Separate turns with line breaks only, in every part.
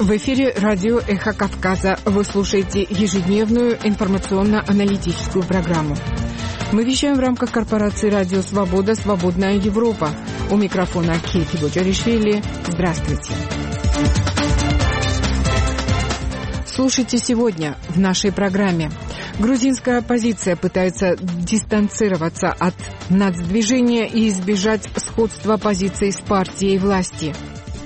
В эфире радио «Эхо Кавказа». Вы слушаете ежедневную информационно-аналитическую программу. Мы вещаем в рамках корпорации «Радио Свобода. Свободная Европа». У микрофона Кейти Боджаришвили. Здравствуйте. Слушайте сегодня в нашей программе. Грузинская оппозиция пытается дистанцироваться от нацдвижения и избежать сходства позиций с партией власти.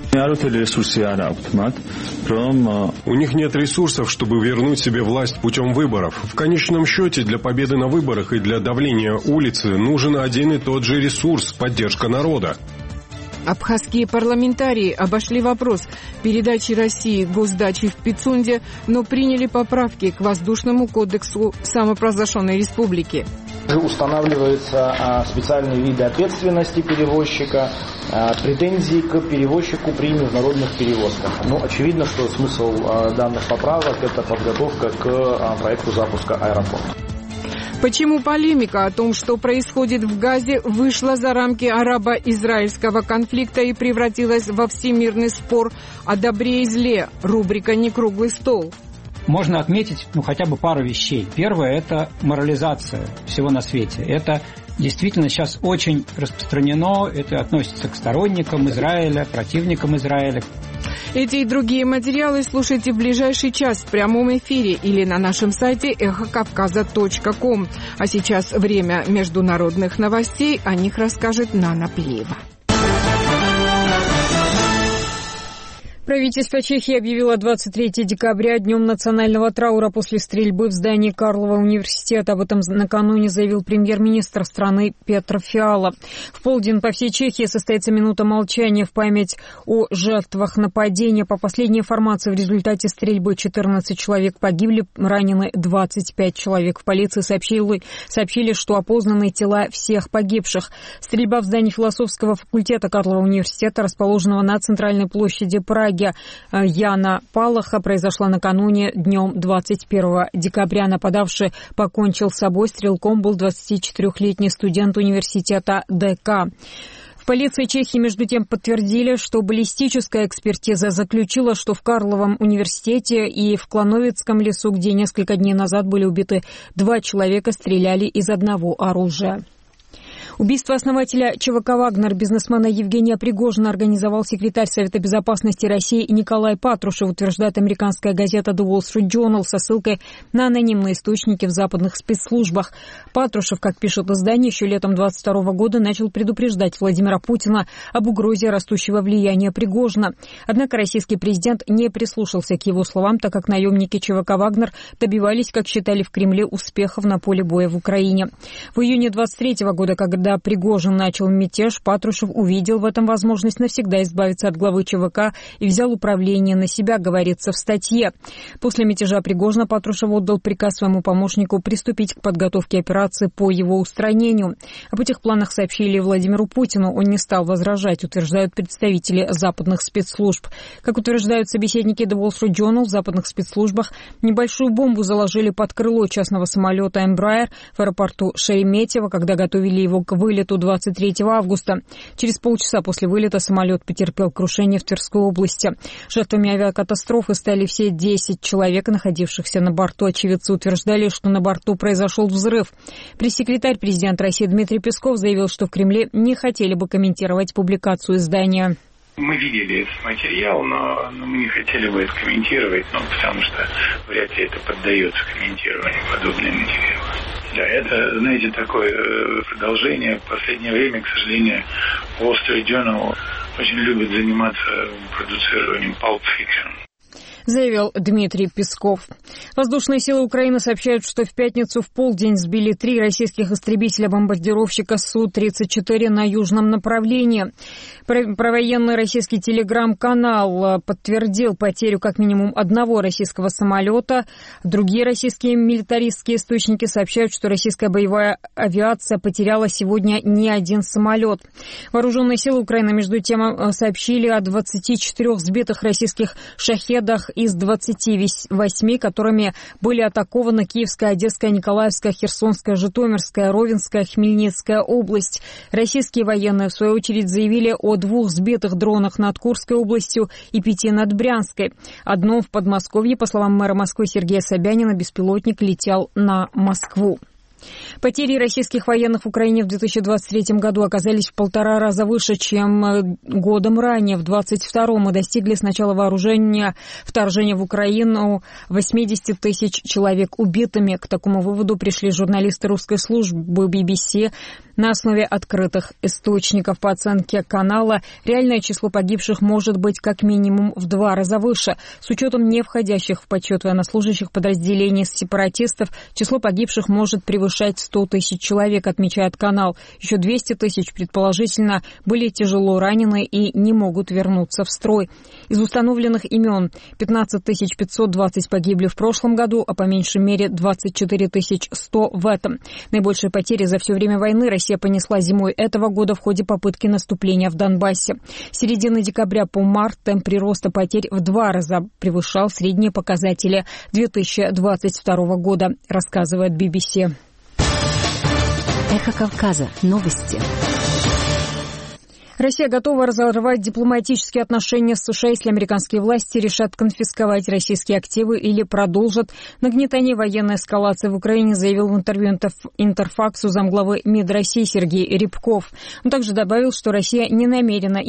У них нет ресурсов, чтобы вернуть себе власть путем выборов. В конечном счете, для победы на выборах и для давления улицы нужен один и тот же ресурс – поддержка народа.
Абхазские парламентарии обошли вопрос передачи России госдачи в Пицунде, но приняли поправки к воздушному кодексу самопровозглашенной республики.
Устанавливаются специальные виды ответственности перевозчика, претензии к перевозчику при международных перевозках. Очевидно, что смысл данных поправок – это подготовка к проекту запуска аэропорта.
Почему полемика о том, что происходит в Газе, вышла за рамки арабо-израильского конфликта и превратилась во всемирный спор о добре и зле? Рубрика «Не круглый стол».
Можно отметить хотя бы пару вещей. Первое – это морализация всего на свете. Это действительно сейчас очень распространено. Это относится к сторонникам Израиля, противникам Израиля.
Эти и другие материалы слушайте в ближайший час в прямом эфире или на нашем сайте эхокавказа.ком. А сейчас время международных новостей. О них расскажет Нана Плиева.
Правительство Чехии объявило 23 декабря днем национального траура после стрельбы в здании Карлова университета. Об этом накануне заявил премьер-министр страны Петр Фиала. В полдень по всей Чехии состоится минута молчания в память о жертвах нападения. По последней информации, в результате стрельбы 14 человек погибли, ранены 25 человек. В полиции сообщили, что опознаны тела всех погибших. Стрельба в здании философского факультета Карлова университета, расположенного на центральной площади Праги, Яна Палаха, произошла накануне днем 21 декабря. Нападавший покончил с собой. Стрелком был 24-летний студент университета ДК. В полиции Чехии, между тем, подтвердили, что баллистическая экспертиза заключила, что в Карловом университете и в Клановецком лесу, где несколько дней назад были убиты 2 человека, стреляли из одного оружия. Убийство основателя ЧВК «Вагнер», бизнесмена Евгения Пригожина, организовал секретарь Совета безопасности России Николай Патрушев, утверждает американская газета The Wall Street Journal со ссылкой на анонимные источники в западных спецслужбах. Патрушев, как пишет издание, еще летом 2022 года начал предупреждать Владимира Путина об угрозе растущего влияния Пригожина. Однако российский президент не прислушался к его словам, так как наемники ЧВК «Вагнер» добивались, как считали в Кремле, успехов на поле боя в Украине. В июне 2023 года, когда Пригожин начал мятеж, Патрушев увидел в этом возможность навсегда избавиться от главы ЧВК и взял управление на себя, говорится в статье. После мятежа Пригожина Патрушев отдал приказ своему помощнику приступить к подготовке операции по его устранению. Об этих планах сообщили Владимиру Путину. Он не стал возражать, утверждают представители западных спецслужб. Как утверждают собеседники The Wall Street Journal, в западных спецслужбах небольшую бомбу заложили под крыло частного самолета Embraer в аэропорту Шереметьево, когда готовили его к вылету 23 августа. Через полчаса после вылета самолет потерпел крушение в Тверской области. Жертвами авиакатастрофы стали все 10 человек, находившихся на борту. Очевидцы утверждали, что на борту произошел взрыв. Пресс-секретарь президента России Дмитрий Песков заявил, что в Кремле не хотели бы комментировать публикацию издания.
Мы видели этот материал, но мы не хотели бы это комментировать, потому что вряд ли это поддается комментированию, подобные материалы. Да, это, знаете, такое продолжение. В последнее время, к сожалению, Wall Street Journal очень любит заниматься продуцированием pulp fiction.
Заявил Дмитрий Песков. Воздушные силы Украины сообщают, что в пятницу в полдень сбили 3 российских истребителя-бомбардировщика Су-34 на южном направлении. Провоенный российский телеграм-канал подтвердил потерю как минимум 1 российского самолета. Другие российские милитаристские источники сообщают, что российская боевая авиация потеряла сегодня не 1 самолет. Вооруженные силы Украины, между тем, сообщили о 24 сбитых российских шахедах из 28, которыми были атакованы Киевская, Одесская, Николаевская, Херсонская, Житомирская, Ровенская, Хмельницкая область. Российские военные, в свою очередь, заявили о 2 сбитых дронах над Курской областью и 5 над Брянской. Одном в Подмосковье, по словам мэра Москвы Сергея Собянина, беспилотник летел на Москву. Потери российских военных в Украине в 2023 году оказались в 1,5 раза выше, чем годом ранее. В 2022 мы достигли с начала вторжения в Украину 80 тысяч человек убитыми. К такому выводу пришли журналисты русской службы BBC на основе открытых источников. По оценке канала, реальное число погибших может быть как минимум в 2 раза выше. С учетом не входящих в подсчет военнослужащих подразделений сепаратистов, число погибших может превышать 100 тысяч человек, отмечает канал. Еще 200 тысяч, предположительно, были тяжело ранены и не могут вернуться в строй. Из установленных имен 15 520 погибли в прошлом году, а по меньшей мере 24 100 в этом. Наибольшие потери за все время войны Россия понесла зимой этого года в ходе попытки наступления в Донбассе. С середины декабря по март темп прироста потерь в 2 раза превышал средние показатели 2022 года, рассказывает BBC.
Эхо Кавказа. Новости.
Россия готова разорвать дипломатические отношения с США, если американские власти решат конфисковать российские активы или продолжат нагнетание военной эскалации в Украине, заявил в интервью Интерфаксу замглавы МИД России Сергей Рябков. Он также добавил, что Россия не намерена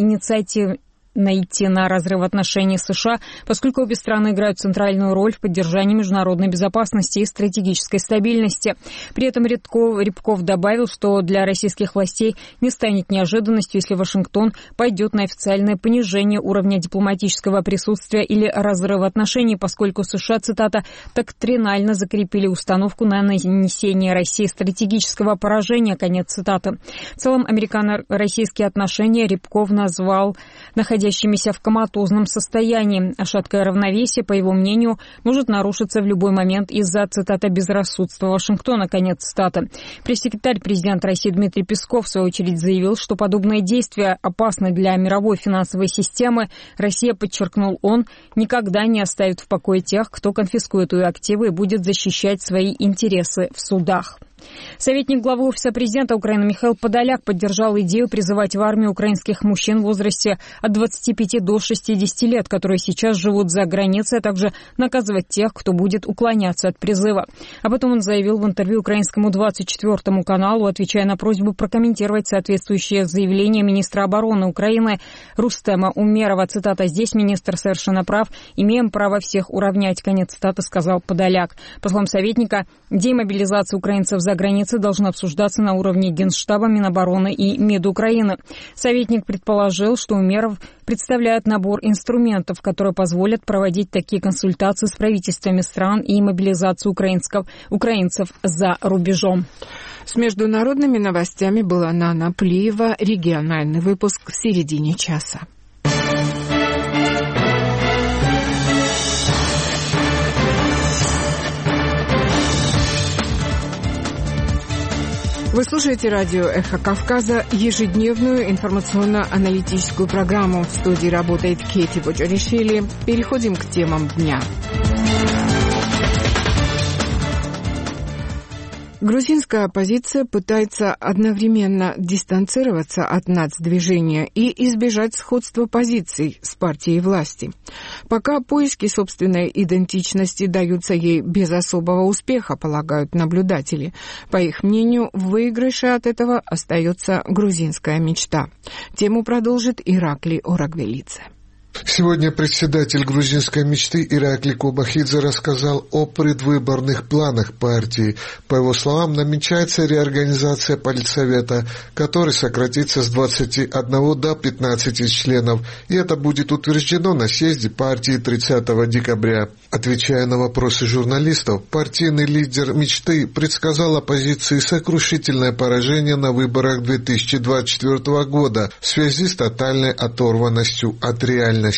найти на разрыв отношений с США, поскольку обе страны играют центральную роль в поддержании международной безопасности и стратегической стабильности. При этом Рябков добавил, что для российских властей не станет неожиданностью, если Вашингтон пойдет на официальное понижение уровня дипломатического присутствия или разрыв отношений, поскольку США, цитата, «доктринально закрепили установку на нанесение России стратегического поражения», конец цитаты. В целом, американо-российские отношения Рябков назвал находящимися в коматозном состоянии. А шаткое равновесие, по его мнению, может нарушиться в любой момент из-за, цитата, «безрассудства Вашингтона», конец цитаты. Пресс-секретарь президента России Дмитрий Песков, в свою очередь, заявил, что подобные действия опасны для мировой финансовой системы. Россия, подчеркнул он, никогда не оставит в покое тех, кто конфискует ее активы и будет защищать свои интересы в судах. Советник главы Офиса президента Украины Михаил Подоляк поддержал идею призывать в армию украинских мужчин в возрасте от 25 до 60 лет, которые сейчас живут за границей, а также наказывать тех, кто будет уклоняться от призыва. Об этом он заявил в интервью украинскому 24 каналу, отвечая на просьбу прокомментировать соответствующее заявление министра обороны Украины Рустема Умерова. Цитата: «Здесь министр совершенно прав. Имеем право всех уравнять», конец цитаты, сказал Подоляк. По словам советника, демобилизация украинцев за границей должна обсуждаться на уровне Генштаба, Минобороны и МИД Украины. Советник предположил, что Умеров представляет набор инструментов, которые позволят проводить такие консультации с правительствами стран и мобилизацию украинцев за рубежом.
С международными новостями была Нана Плиева. Региональный выпуск в середине часа. Вы слушаете радио «Эхо Кавказа», ежедневную информационно-аналитическую программу. В студии работает Кейти Боджаришвили. Переходим к темам дня. Грузинская оппозиция пытается одновременно дистанцироваться от нацдвижения и избежать сходства позиций с партией власти. Пока поиски собственной идентичности даются ей без особого успеха, полагают наблюдатели. По их мнению, в выигрыше от этого остается грузинская мечта. Тему продолжит Иракли Орагвелидзе.
Сегодня председатель грузинской мечты Иракли Кобахидзе рассказал о предвыборных планах партии. По его словам, намечается реорганизация политсовета, который сократится с 21 до 15 членов, и это будет утверждено на съезде партии 30 декабря. Отвечая на вопросы журналистов, партийный лидер мечты предсказал оппозиции сокрушительное поражение на выборах 2024 года в связи с тотальной оторванностью от реальности.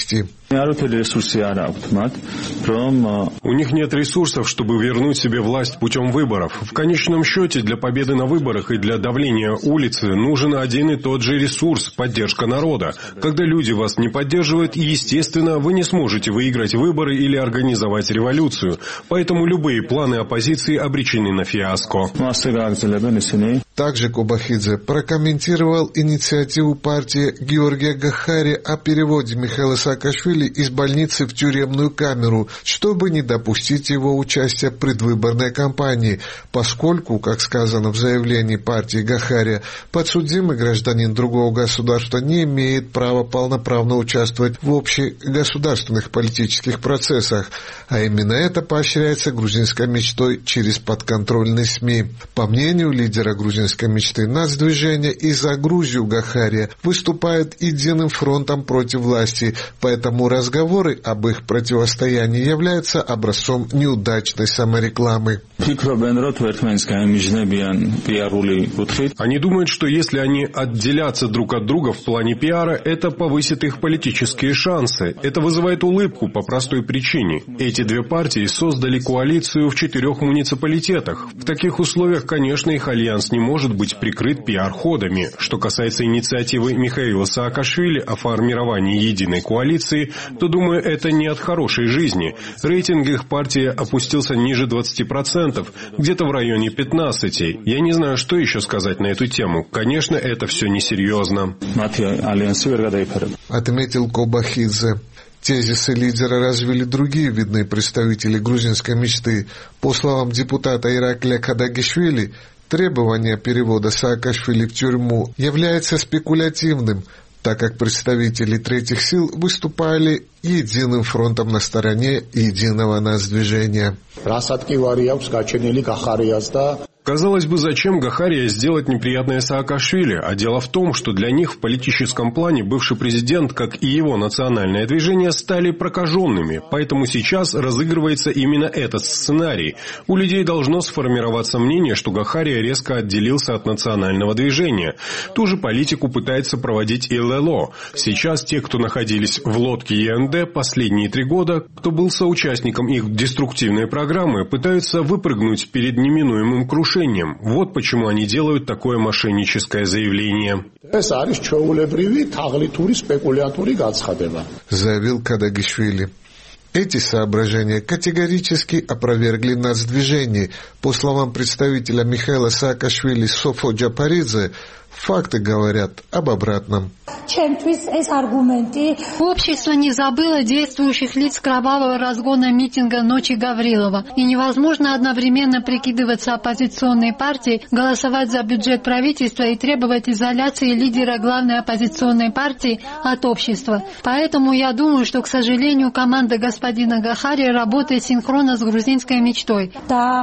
У них нет ресурсов, чтобы вернуть себе власть путем выборов. В конечном счете, для победы на выборах и для давления улицы нужен один и тот же ресурс – поддержка народа. Когда люди вас не поддерживают, естественно, вы не сможете выиграть выборы или организовать революцию. Поэтому любые планы оппозиции обречены на фиаско.
Также Кобахидзе прокомментировал инициативу партии Георгия Гахари о переводе Михаила Саакашвили из больницы в тюремную камеру, чтобы не допустить его участия в предвыборной кампании, поскольку, как сказано в заявлении партии Гахари, подсудимый гражданин другого государства не имеет права полноправно участвовать в общегосударственных политических процессах, а именно это поощряется грузинской мечтой через подконтрольные СМИ. По мнению лидера грузинской мечты, нацдвижение и за Грузию Гахария выступают единым фронтом против власти, поэтому разговоры об их противостоянии являются образцом неудачной саморекламы.
Они думают, что если они отделятся друг от друга в плане пиара, это повысит их политические шансы. Это вызывает улыбку по простой причине. Эти две партии создали коалицию в 4 муниципалитетах. В таких условиях, конечно, их альянс не может быть прикрыт пиар-ходами. Что касается инициативы Михаила Саакашвили о формировании единой коалиции, то, думаю, это не от хорошей жизни. Рейтинг их партии опустился ниже 20%, где-то в районе 15%. Я не знаю, что еще сказать на эту тему. Конечно, это все несерьезно.
Отметил Кобахидзе. Тезисы лидера развили другие видные представители грузинской мечты. По словам депутата Ираклия Кадагишвили, требование перевода Саакашвили в тюрьму является спекулятивным, так как представители третьих сил выступали единым фронтом на стороне единого нацдвижения.
Казалось бы, зачем Гахария сделать неприятное Саакашвили? А дело в том, что для них в политическом плане бывший президент, как и его национальное движение, стали прокаженными. Поэтому сейчас разыгрывается именно этот сценарий. У людей должно сформироваться мнение, что Гахария резко отделился от национального движения. Ту же политику пытается проводить и ЛЛО. Сейчас те, кто находились в лодке ЕНД последние 3 года, кто был соучастником их деструктивной программы, пытаются выпрыгнуть перед неминуемым крушением. Вот почему они делают такое мошенническое заявление.
Заявил Кадагишвили. Эти соображения категорически опровергли нацдвижение. По словам представителя Михаила Саакашвили Софо Джапаридзе, факты говорят об обратном.
Общество не забыло действующих лиц кровавого разгона митинга «Ночи Гаврилова». И невозможно одновременно прикидываться оппозиционной партией, голосовать за бюджет правительства и требовать изоляции лидера главной оппозиционной партии от общества. Поэтому я думаю, что, к сожалению, команда господина Гахари работает синхронно с грузинской мечтой.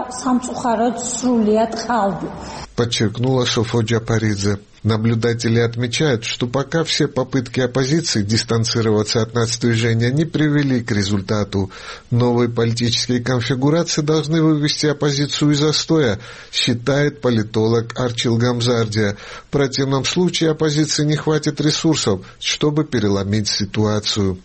Подчеркнула Софо Джапаридзе. Наблюдатели отмечают, что пока все попытки оппозиции дистанцироваться от нацдвижения не привели к результату. Новые политические конфигурации должны вывести оппозицию из застоя, считает политолог Арчил Гамзардия. В противном случае оппозиции не хватит ресурсов, чтобы переломить ситуацию.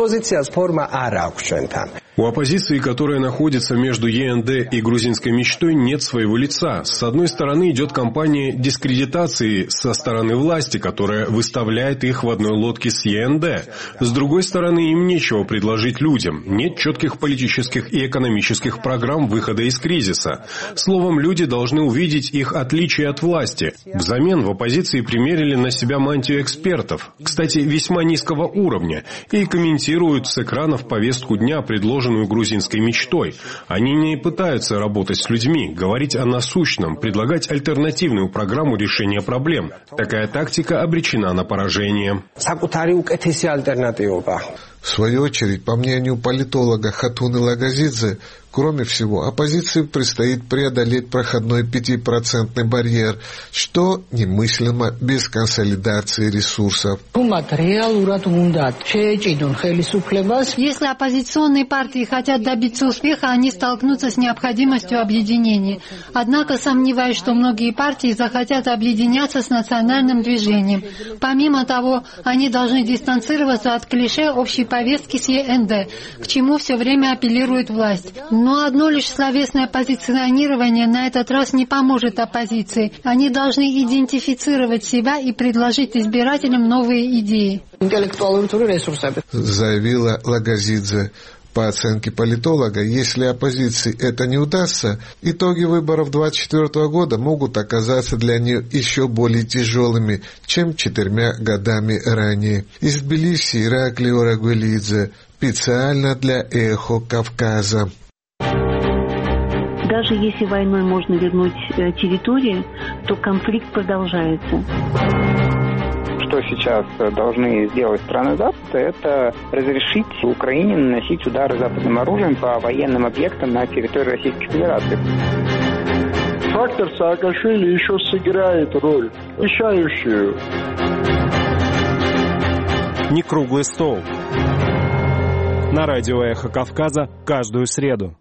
У оппозиции, которая находится между ЕНД и грузинской мечтой, нет своего лица. С одной стороны идет кампания дискредитации со стороны власти, которая выставляет их в одной лодке с ЕНД. С другой стороны, им нечего предложить людям. Нет четких политических и экономических программ выхода из кризиса. Словом, люди должны увидеть их отличие от власти. Взамен в оппозиции примерили на себя мантию экспертов, кстати, весьма низкого уровня, и комментируют с экранов повестку дня, предложенную грузинской мечтой. Они не пытаются работать с людьми, говорить о насущном, предлагать альтернативную программу решения проблем. Такая тактика обречена на поражение.
В свою очередь, по мнению политолога Хатуны Лагазидзе, кроме всего, оппозиции предстоит преодолеть проходной 5% барьер, что немыслимо без консолидации ресурсов.
Если оппозиционные партии хотят добиться успеха, они столкнутся с необходимостью объединения. Однако сомневаюсь, что многие партии захотят объединяться с национальным движением. Помимо того, они должны дистанцироваться от клише общей повестки с ЕНД, к чему все время апеллирует власть. Но одно лишь словесное позиционирование на этот раз не поможет оппозиции. Они должны идентифицировать себя и предложить избирателям новые идеи.
Заявила Лагазидзе. По оценке политолога, если оппозиции это не удастся, итоги выборов 2024 года могут оказаться для нее еще более тяжелыми, чем 4 годами ранее. Из Тбилиси Ираклий Орагвелидзе, специально для «Эхо Кавказа».
Даже если войной можно вернуть территории, то конфликт продолжается.
Что сейчас должны сделать страны Запада, это разрешить Украине наносить удары западным оружием по военным объектам на территории Российской Федерации.
Фактор Саакашвили еще сыграет роль, решающую.
Не круглый стол. На радио «Эхо Кавказа» каждую среду.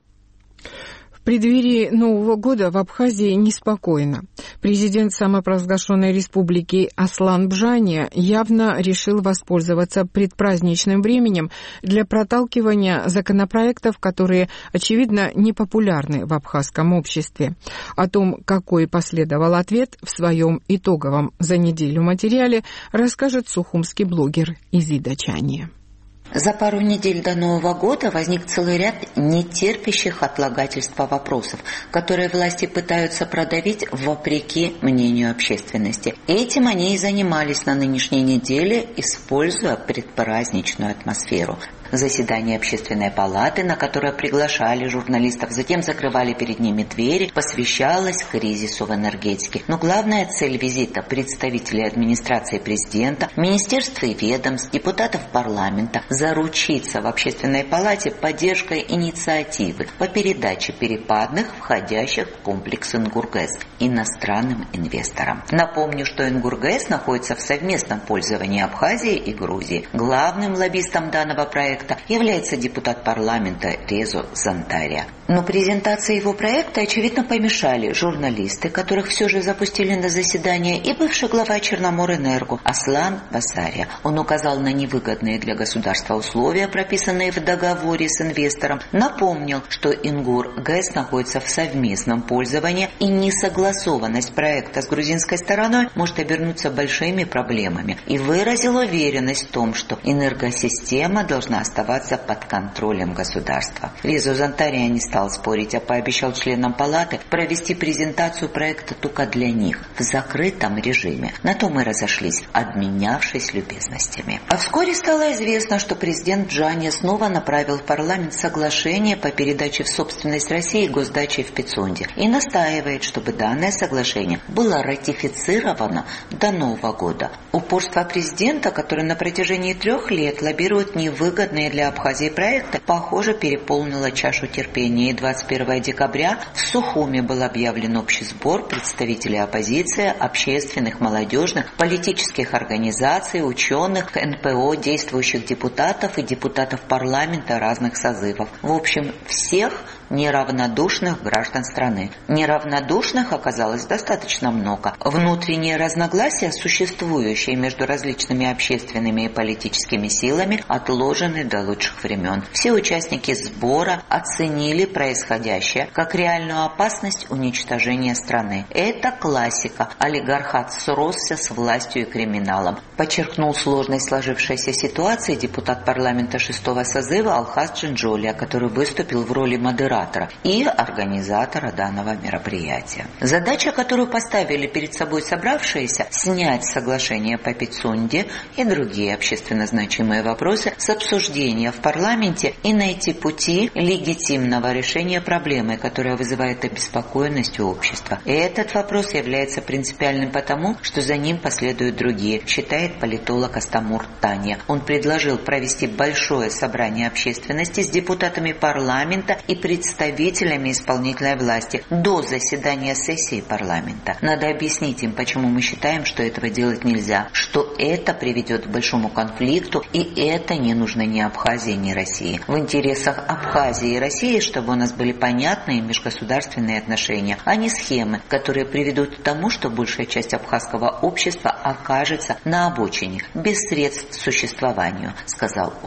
В преддверии Нового года в Абхазии неспокойно. Президент самопровозглашенной республики Аслан Бжания явно решил воспользоваться предпраздничным временем для проталкивания законопроектов, которые, очевидно, непопулярны в абхазском обществе. О том, какой последовал ответ в своем итоговом за неделю материале, расскажет сухумский блогер Изида Чания.
За пару недель до Нового года возник целый ряд нетерпящих отлагательства вопросов, которые власти пытаются продавить вопреки мнению общественности. Этим они и занимались на нынешней неделе, используя предпраздничную атмосферу. Заседание Общественной палаты, на которое приглашали журналистов, затем закрывали перед ними двери, посвящалось кризису в энергетике. Но главная цель визита представителей администрации президента, министерств и ведомств, депутатов парламента – заручиться в Общественной палате поддержкой инициативы по передаче перепадных, входящих в комплекс Ингургэс, иностранным инвесторам. Напомню, что Ингургэс находится в совместном пользовании Абхазии и Грузии. Главным лоббистом данного проекта является депутат парламента Резо Зантария. Но презентации его проекта, очевидно, помешали журналисты, которых все же запустили на заседание, и бывший глава Черноморэнерго Аслан Басария. Он указал на невыгодные для государства условия, прописанные в договоре с инвестором, напомнил, что Ингургэс находится в совместном пользовании, и несогласованность проекта с грузинской стороной может обернуться большими проблемами, и выразил уверенность в том, что энергосистема должна оставаться под контролем государства. Резо Зантария не стал спорить, а пообещал членам палаты провести презентацию проекта только для них, в закрытом режиме. На то мы разошлись, обменявшись любезностями. А вскоре стало известно, что президент Бжания снова направил в парламент соглашение по передаче в собственность России госдачи в Пицунде и настаивает, чтобы данное соглашение было ратифицировано до Нового года. Упорство президента, который на протяжении 3 лет лоббирует невыгодные для Абхазии проекты, похоже, переполнило чашу терпения. И 21 декабря в Сухуме был объявлен общий сбор представителей оппозиции, общественных, молодежных, политических организаций, ученых, НПО, действующих депутатов и депутатов парламента разных созывов. В общем, всех неравнодушных граждан страны. Неравнодушных оказалось достаточно много. Внутренние разногласия, существующие между различными общественными и политическими силами, отложены до лучших времен. Все участники сбора оценили происходящее как реальную опасность уничтожения страны. Это классика. Олигархат сросся с властью и криминалом. Подчеркнул сложность сложившейся ситуации депутат парламента 6-го созыва Алхаз Джинджолия, который выступил в роли модератора и организатора данного мероприятия. Задача, которую поставили перед собой собравшиеся, снять соглашение по Пицунде и другие общественно значимые вопросы с обсуждения в парламенте и найти пути легитимного решения проблемы, которая вызывает обеспокоенность у общества. И этот вопрос является принципиальным потому, что за ним последуют другие, считает политолог Астамур Таня. Он предложил провести большое собрание общественности с депутатами парламента и представителями исполнительной власти до заседания сессии парламента. Надо объяснить им, почему мы считаем, что этого делать нельзя, что это приведет к большому конфликту, и это не нужно ни Абхазии, ни России. В интересах Абхазии и России, чтобы у нас были понятные межгосударственные отношения, а не схемы, которые приведут к тому, что большая часть абхазского общества окажется на обочине, без средств к существованию, сказал он.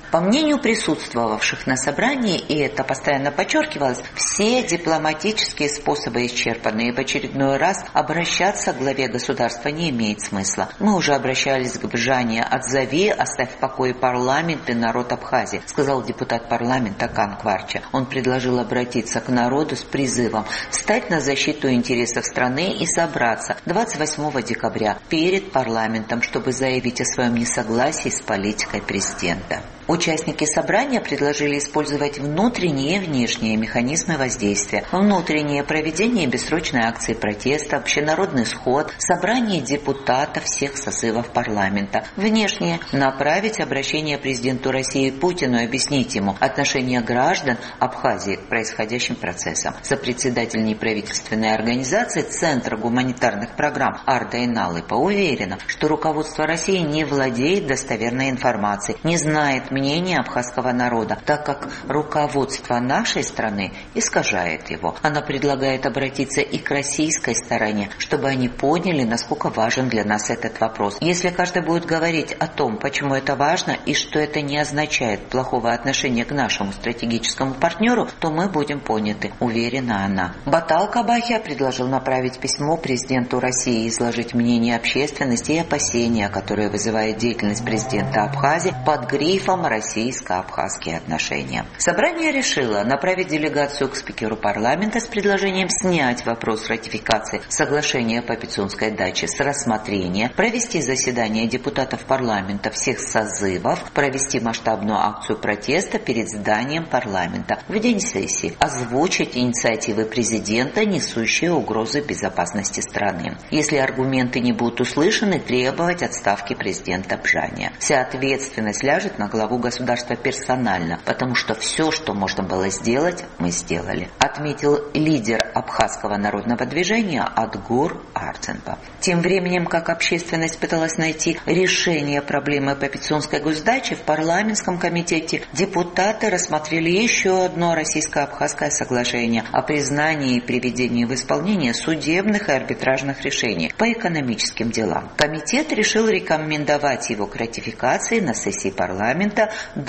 По мнению присутствовавших на собрании, и это постоянно подчеркивалось, все дипломатические способы исчерпаны, и в очередной раз обращаться к главе государства не имеет смысла. Мы уже обращались к Бжане: «Отзови, оставь в покое парламент и народ Абхазии», сказал депутат парламента Кан Кварча. Он предложил обратиться к народу с призывом встать на защиту интересов страны и собраться 28 декабря перед парламентом, чтобы заявить о своем несогласии с политикой президента. Участники собрания предложили использовать внутренние и внешние механизмы воздействия. Внутреннее — проведение бессрочной акции протеста, общенародный сход, собрание депутатов всех созывов парламента. Внешнее — направить обращение президенту России Путину и объяснить ему отношение граждан Абхазии к происходящим процессам. Сопредседатель неправительственной организации Центра гуманитарных программ Арда Иналыпа уверена, что руководство России не владеет достоверной информацией, не знает мнение абхазского народа, так как руководство нашей страны искажает его. Она предлагает обратиться и к российской стороне, чтобы они поняли, насколько важен для нас этот вопрос. Если каждый будет говорить о том, почему это важно и что это не означает плохого отношения к нашему стратегическому партнеру, то мы будем поняты, уверена она. Батал Кабахия предложил направить письмо президенту России и изложить мнение общественности и опасения, которые вызывает деятельность президента Абхазии под грифом российско-абхазские отношения. Собрание решило направить делегацию к спикеру парламента с предложением снять вопрос ратификации соглашения по Пицунской даче с рассмотрения, провести заседание депутатов парламента всех созывов, провести масштабную акцию протеста перед зданием парламента в день сессии, озвучить инициативы президента, несущие угрозы безопасности страны. Если аргументы не будут услышаны, требовать отставки президента Бжане. Вся ответственность ляжет на главу государства персонально, потому что все, что можно было сделать, мы сделали, отметил лидер абхазского народного движения Адгур Арценба. Тем временем, как общественность пыталась найти решение проблемы по Пицунской госдаче, в парламентском комитете депутаты рассмотрели еще одно российско-абхазское соглашение о признании и приведении в исполнение судебных и арбитражных решений по экономическим делам. Комитет решил рекомендовать его к ратификации на сессии парламента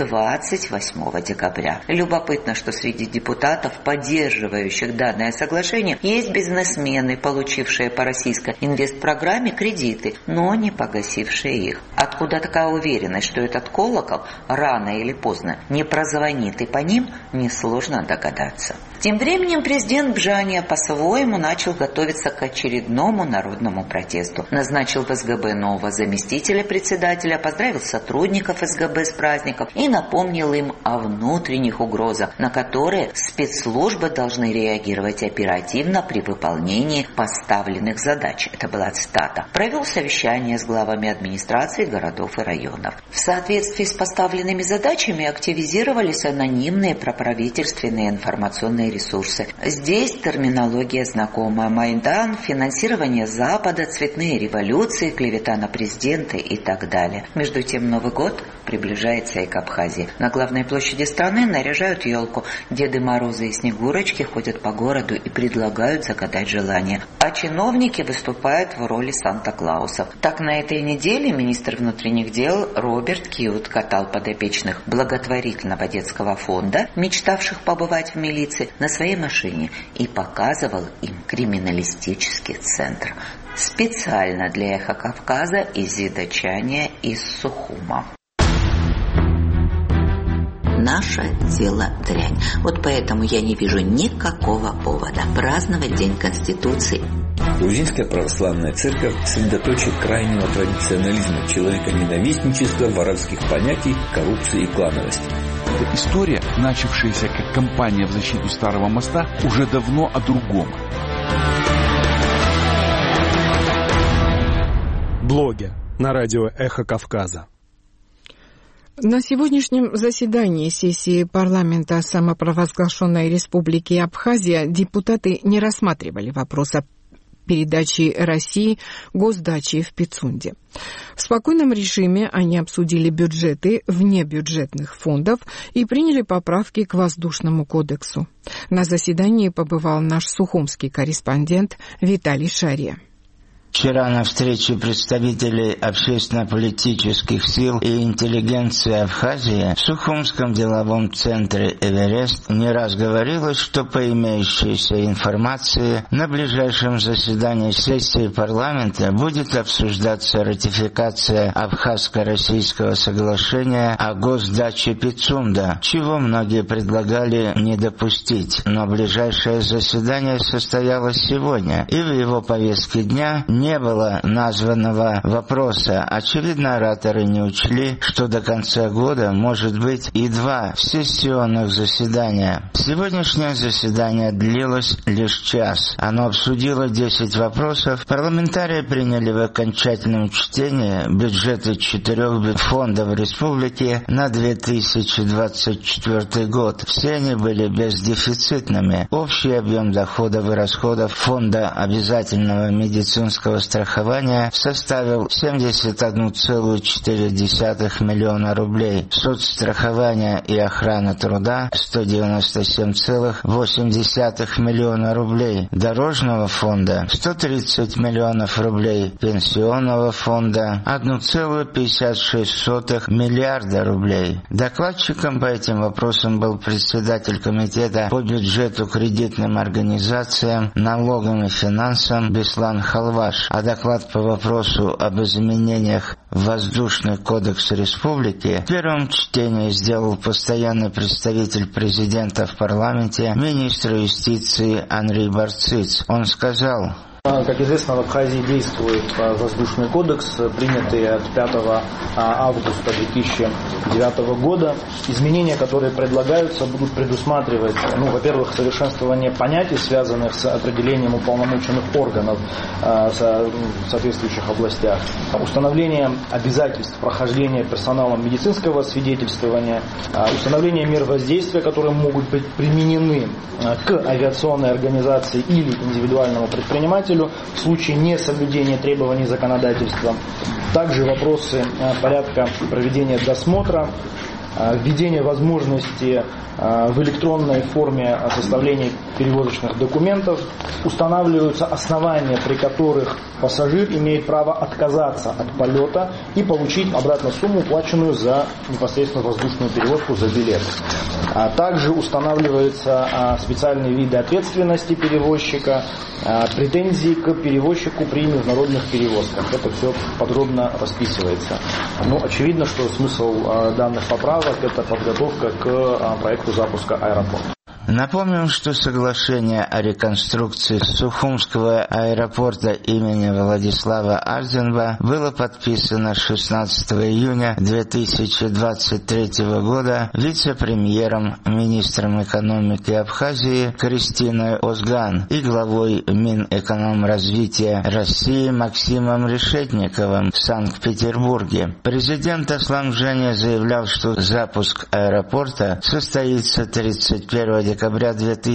28 декабря. Любопытно, что среди депутатов, поддерживающих данное соглашение, есть бизнесмены, получившие по российской инвестпрограмме кредиты, но не погасившие их. Откуда такая уверенность, что этот колокол рано или поздно не прозвонит, и по ним несложно догадаться. Тем временем президент Бжане по-своему начал готовиться к очередному народному протесту. Назначил в СГБ нового заместителя председателя, поздравил сотрудников СГБ с праздником и напомнил им о внутренних угрозах, на которые спецслужбы должны реагировать оперативно при выполнении поставленных задач. Это была цитата. Провел совещание с главами администрации городов и районов. В соответствии с поставленными задачами активизировались анонимные проправительственные информационные ресурсы. Здесь терминология знакома: Майдан, финансирование Запада, цветные революции, клевета на президента и так далее. Между тем Новый год приближается и к Абхазии. На главной площади страны наряжают елку. Деды Морозы и Снегурочки ходят по городу и предлагают загадать желание. А чиновники выступают в роли Санта-Клаусов. Так, на этой неделе министр внутренних дел Роберт Кьют катал подопечных благотворительного детского фонда, мечтавших побывать в милиции, на своей машине и показывал им криминалистический центр. Специально для «Эхо Кавказа» Изида Чаня из Сухума. Наше дело дрянь. Вот поэтому я не вижу никакого повода праздновать День Конституции.
Грузинская православная церковь – средоточие крайнего традиционализма, человеконенавистничества, воровских понятий, коррупции и клановости.
История, начавшаяся как кампания в защиту Старого моста, уже давно о другом.
Блоги на радио «Эхо Кавказа».
На сегодняшнем заседании сессии парламента самопровозглашенной Республики Абхазия депутаты не рассматривали вопрос о передачи России госдачи в Пицунде. В спокойном режиме они обсудили бюджеты внебюджетных фондов и приняли поправки к Воздушному кодексу. На заседании побывал наш сухумский корреспондент Виталий Шария.
Вчера на встрече представителей общественно-политических сил и интеллигенции Абхазии в Сухумском деловом центре «Эверест» не раз говорилось, что по имеющейся информации на ближайшем заседании сессии парламента будет обсуждаться ратификация Абхазско-Российского соглашения о госдаче Пицунда, чего многие предлагали не допустить. Но ближайшее заседание состоялось сегодня, и в его повестке дня не было названного вопроса. Очевидно, ораторы не учли, что до конца года может быть и 2 сессионных заседания. Сегодняшнее заседание длилось лишь час. Оно обсудило 10 вопросов. Парламентарии приняли в окончательном чтении бюджеты 4 фондов республики на 2024 год. Все они были бездефицитными. Общий объем доходов и расходов фонда обязательного медицинского страхования составил 71,4 миллиона рублей. Соцстрахование и охрана труда 197,8 миллиона рублей. Дорожного фонда 130 миллионов рублей. Пенсионного фонда 1,56 миллиарда рублей. Докладчиком по этим вопросам был председатель комитета по бюджету, кредитным организациям, налогам и финансам Беслан Халваш, а доклад по вопросу об изменениях в Воздушный кодекс республики в первом чтении сделал постоянный представитель президента в парламенте, министр юстиции Андрей Барциц. Он сказал:
как известно, в Абхазии действует Воздушный кодекс, принятый от 5 августа 2009 года. Изменения, которые предлагаются, будут предусматривать, во-первых, совершенствование понятий, связанных с определением уполномоченных органов в соответствующих областях, установление обязательств прохождения персоналом медицинского свидетельствования, установление мер воздействия, которые могут быть применены к авиационной организации или индивидуальному предпринимателю в случае несоблюдения требований законодательства. Также вопросы порядка проведения досмотра, введение возможности в электронной форме составления перевозочных документов. Устанавливаются основания, при которых пассажир имеет право отказаться от полета и получить обратно сумму, уплаченную за непосредственно воздушную перевозку, за билет. Также устанавливаются специальные виды ответственности перевозчика, претензии к перевозчику при международных перевозках. Это все подробно расписывается. Очевидно, что смысл данных поправок – это подготовка к проекту запуска аэропорта.
Напомним, что соглашение о реконструкции Сухумского аэропорта имени Владислава Арденва было подписано 16 июня 2023 года вице-премьером, министром экономики Абхазии Кристиной Озган и главой Минэкономразвития России Максимом Решетниковым в Санкт-Петербурге. Президент Асламжани заявлял, что запуск аэропорта состоится 31 декабря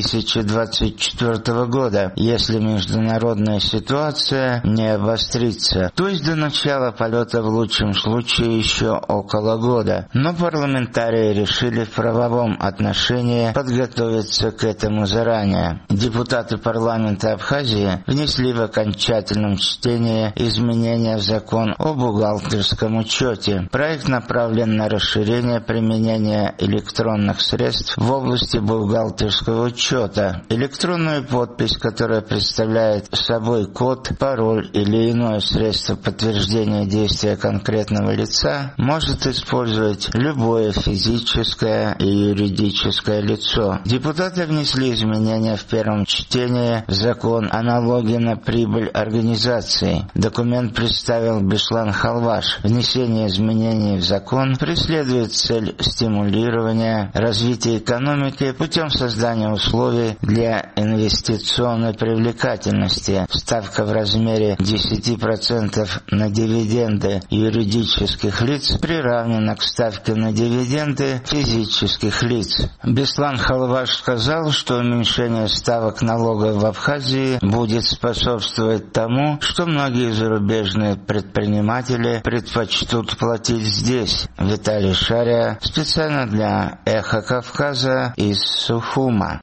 2024 года, если международная ситуация не обострится, то есть до начала полета в лучшем случае еще около года. Но парламентарии решили в правовом отношении подготовиться к этому заранее. Депутаты парламента Абхазии внесли в окончательном чтении изменения в закон о бухгалтерском учете. Проект направлен на расширение применения электронных средств в области бухгалтерского учета. Электронную подпись, которая представляет собой код, пароль или иное средство подтверждения действия конкретного лица, может использовать любое физическое и юридическое лицо. Депутаты внесли изменения в первом чтении в закон о налоге на прибыль организаций. Документ представил Беслан Халваш. Внесение изменений в закон преследует цель стимулирования развития экономики путем создания условий для инвестиционной привлекательности. Ставка в размере 10% на дивиденды юридических лиц приравнена к ставке на дивиденды физических лиц. Беслан Халваш сказал, что уменьшение ставок налогов в Абхазии будет способствовать тому, что многие зарубежные предприниматели предпочтут платить здесь. Виталий Шария специально для «Эхо Кавказа» из Сухума.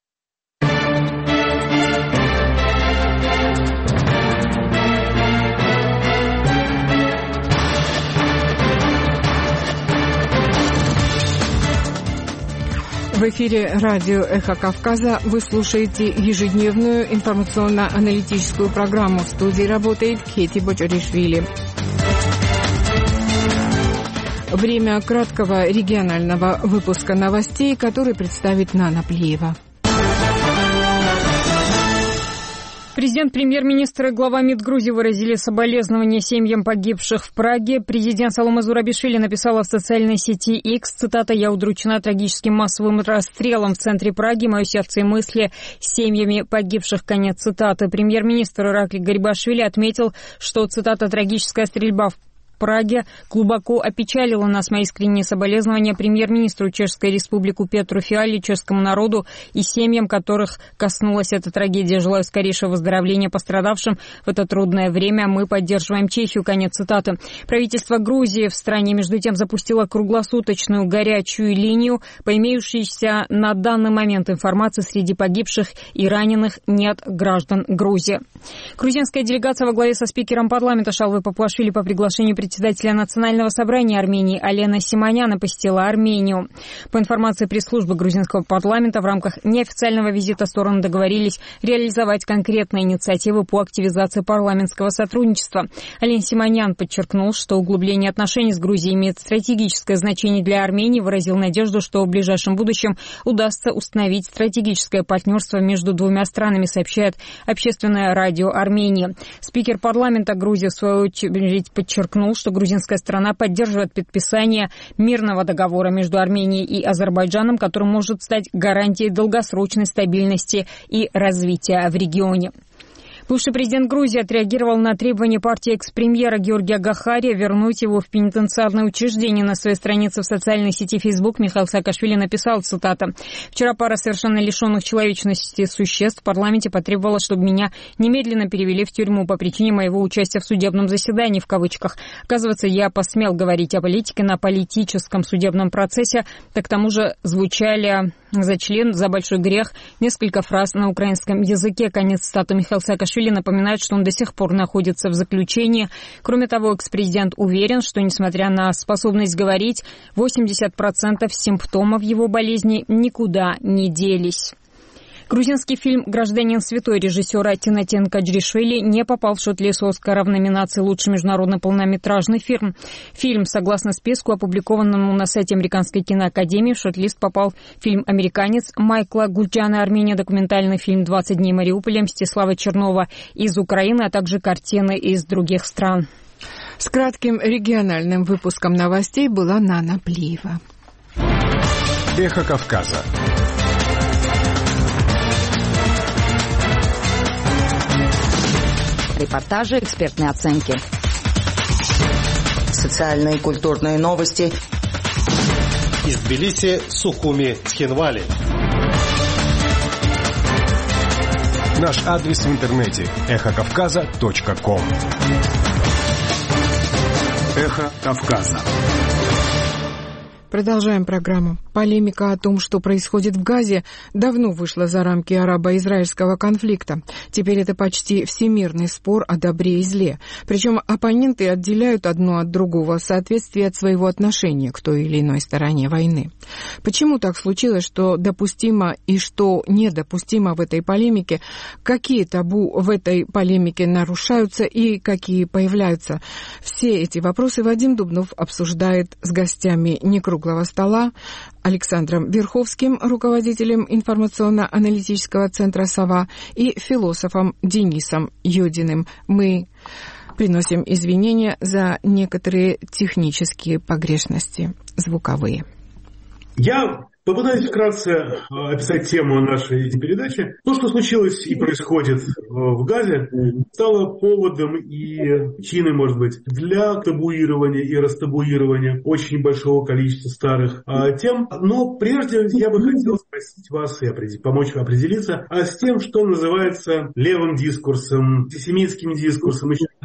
В эфире радио «Эхо Кавказа» вы слушаете ежедневную информационно-аналитическую программу. В студии работает Кэти Бочаришвили. Время краткого регионального выпуска новостей, который представит Нана Плиева.
Президент, премьер-министр и глава МИД Грузии выразили соболезнования семьям погибших в Праге. Президент Саломе Зурабишвили написала в социальной сети X, цитата: «Я удручена трагическим массовым расстрелом в центре Праги. Мое сердце и мысли с семьями погибших». Конец цитаты. Премьер-министр Ираклий Гарибашвили отметил, что, цитата, «трагическая стрельба в Праге глубоко опечалила нас. Мои искренние соболезнования премьер-министру Чешской Республики Петру Фиале, чешскому народу и семьям, которых коснулась эта трагедия. Желаю скорейшего выздоровления пострадавшим в это трудное время. Мы поддерживаем Чехию». Конец цитаты. Правительство Грузии в стране, между тем, запустило круглосуточную горячую линию. По имеющейся на данный момент информации, среди погибших и раненых нет граждан Грузии. Грузинская делегация во главе со спикером парламента Шалвой Папуашвили по приглашению председателя Национального собрания Армении Алена Симоняна посетила Армению. По информации пресс-службы грузинского парламента, в рамках неофициального визита стороны договорились реализовать конкретные инициативы по активизации парламентского сотрудничества. Ален Симонян подчеркнул, что углубление отношений с Грузией имеет стратегическое значение для Армении, выразил надежду, что в ближайшем будущем удастся установить стратегическое партнерство между двумя странами, сообщает общественное радио Армении. Спикер парламента Грузии, в свою очередь, подчеркнул, что грузинская сторона поддерживает подписание мирного договора между Арменией и Азербайджаном, который может стать гарантией долгосрочной стабильности и развития в регионе. Бывший президент Грузии отреагировал на требование партии экс-премьера Георгия Гахария вернуть его в пенитенциарное учреждение. На своей странице в социальной сети Facebook Михаил Саакашвили написал, цитата: «Вчера пара совершенно лишенных человечности существ в парламенте потребовала, чтобы меня немедленно перевели в тюрьму по причине моего участия в судебном заседании, в кавычках. Оказывается, я посмел говорить о политике на политическом судебном процессе, так к тому же звучали за член, за большой грех несколько фраз на украинском языке». Конец цитаты. Михаил Саакашвили напоминает, что он до сих пор находится в заключении. Кроме того, экс-президент уверен, что, несмотря на способность говорить, 80% симптомов его болезни никуда не делись. Грузинский фильм «Гражданин святой» режиссера Тинатен Каджришвили не попал в шорт-лист Оскара в номинации «Лучший международный полнометражный фильм». Фильм, согласно списку, опубликованному на сайте Американской киноакадемии, в шорт-лист попал фильм «Американец» Майкла Гульджана, Армения, документальный фильм «20 дней Мариуполя» Мстислава Чернова из Украины, а также картины из других стран.
С кратким региональным выпуском новостей была Нана Плиева.
Эхо Кавказа.
Репортажи, экспертные оценки. Социальные и культурные новости.
Из Тбилиси, Сухуми, Цхинвали.
Наш адрес в интернете эхокавказа.ком. Эхо Кавказа.
Продолжаем программу. Полемика о том, что происходит в Газе, давно вышла за рамки арабо-израильского конфликта. Теперь это почти всемирный спор о добре и зле. Причем оппоненты отделяют одно от другого в соответствии от своего отношения к той или иной стороне войны. Почему так случилось, что допустимо и что недопустимо в этой полемике? Какие табу в этой полемике нарушаются и какие появляются? Все эти вопросы Вадим Дубнов обсуждает с гостями не круглого стола, Александром Верховским, руководителем информационно-аналитического центра «Сова», и философом Денисом Юдиным. Мы приносим извинения за некоторые технические погрешности звуковые.
Я попытаюсь вкратце описать тему нашей передачи. То, что случилось и происходит в Газе, стало поводом и причиной, может быть, для табуирования и растабуирования очень большого количества старых тем. Но прежде я бы хотел спросить вас и помочь определиться с тем, что называется левым дискурсом, антисемитским дискурсом,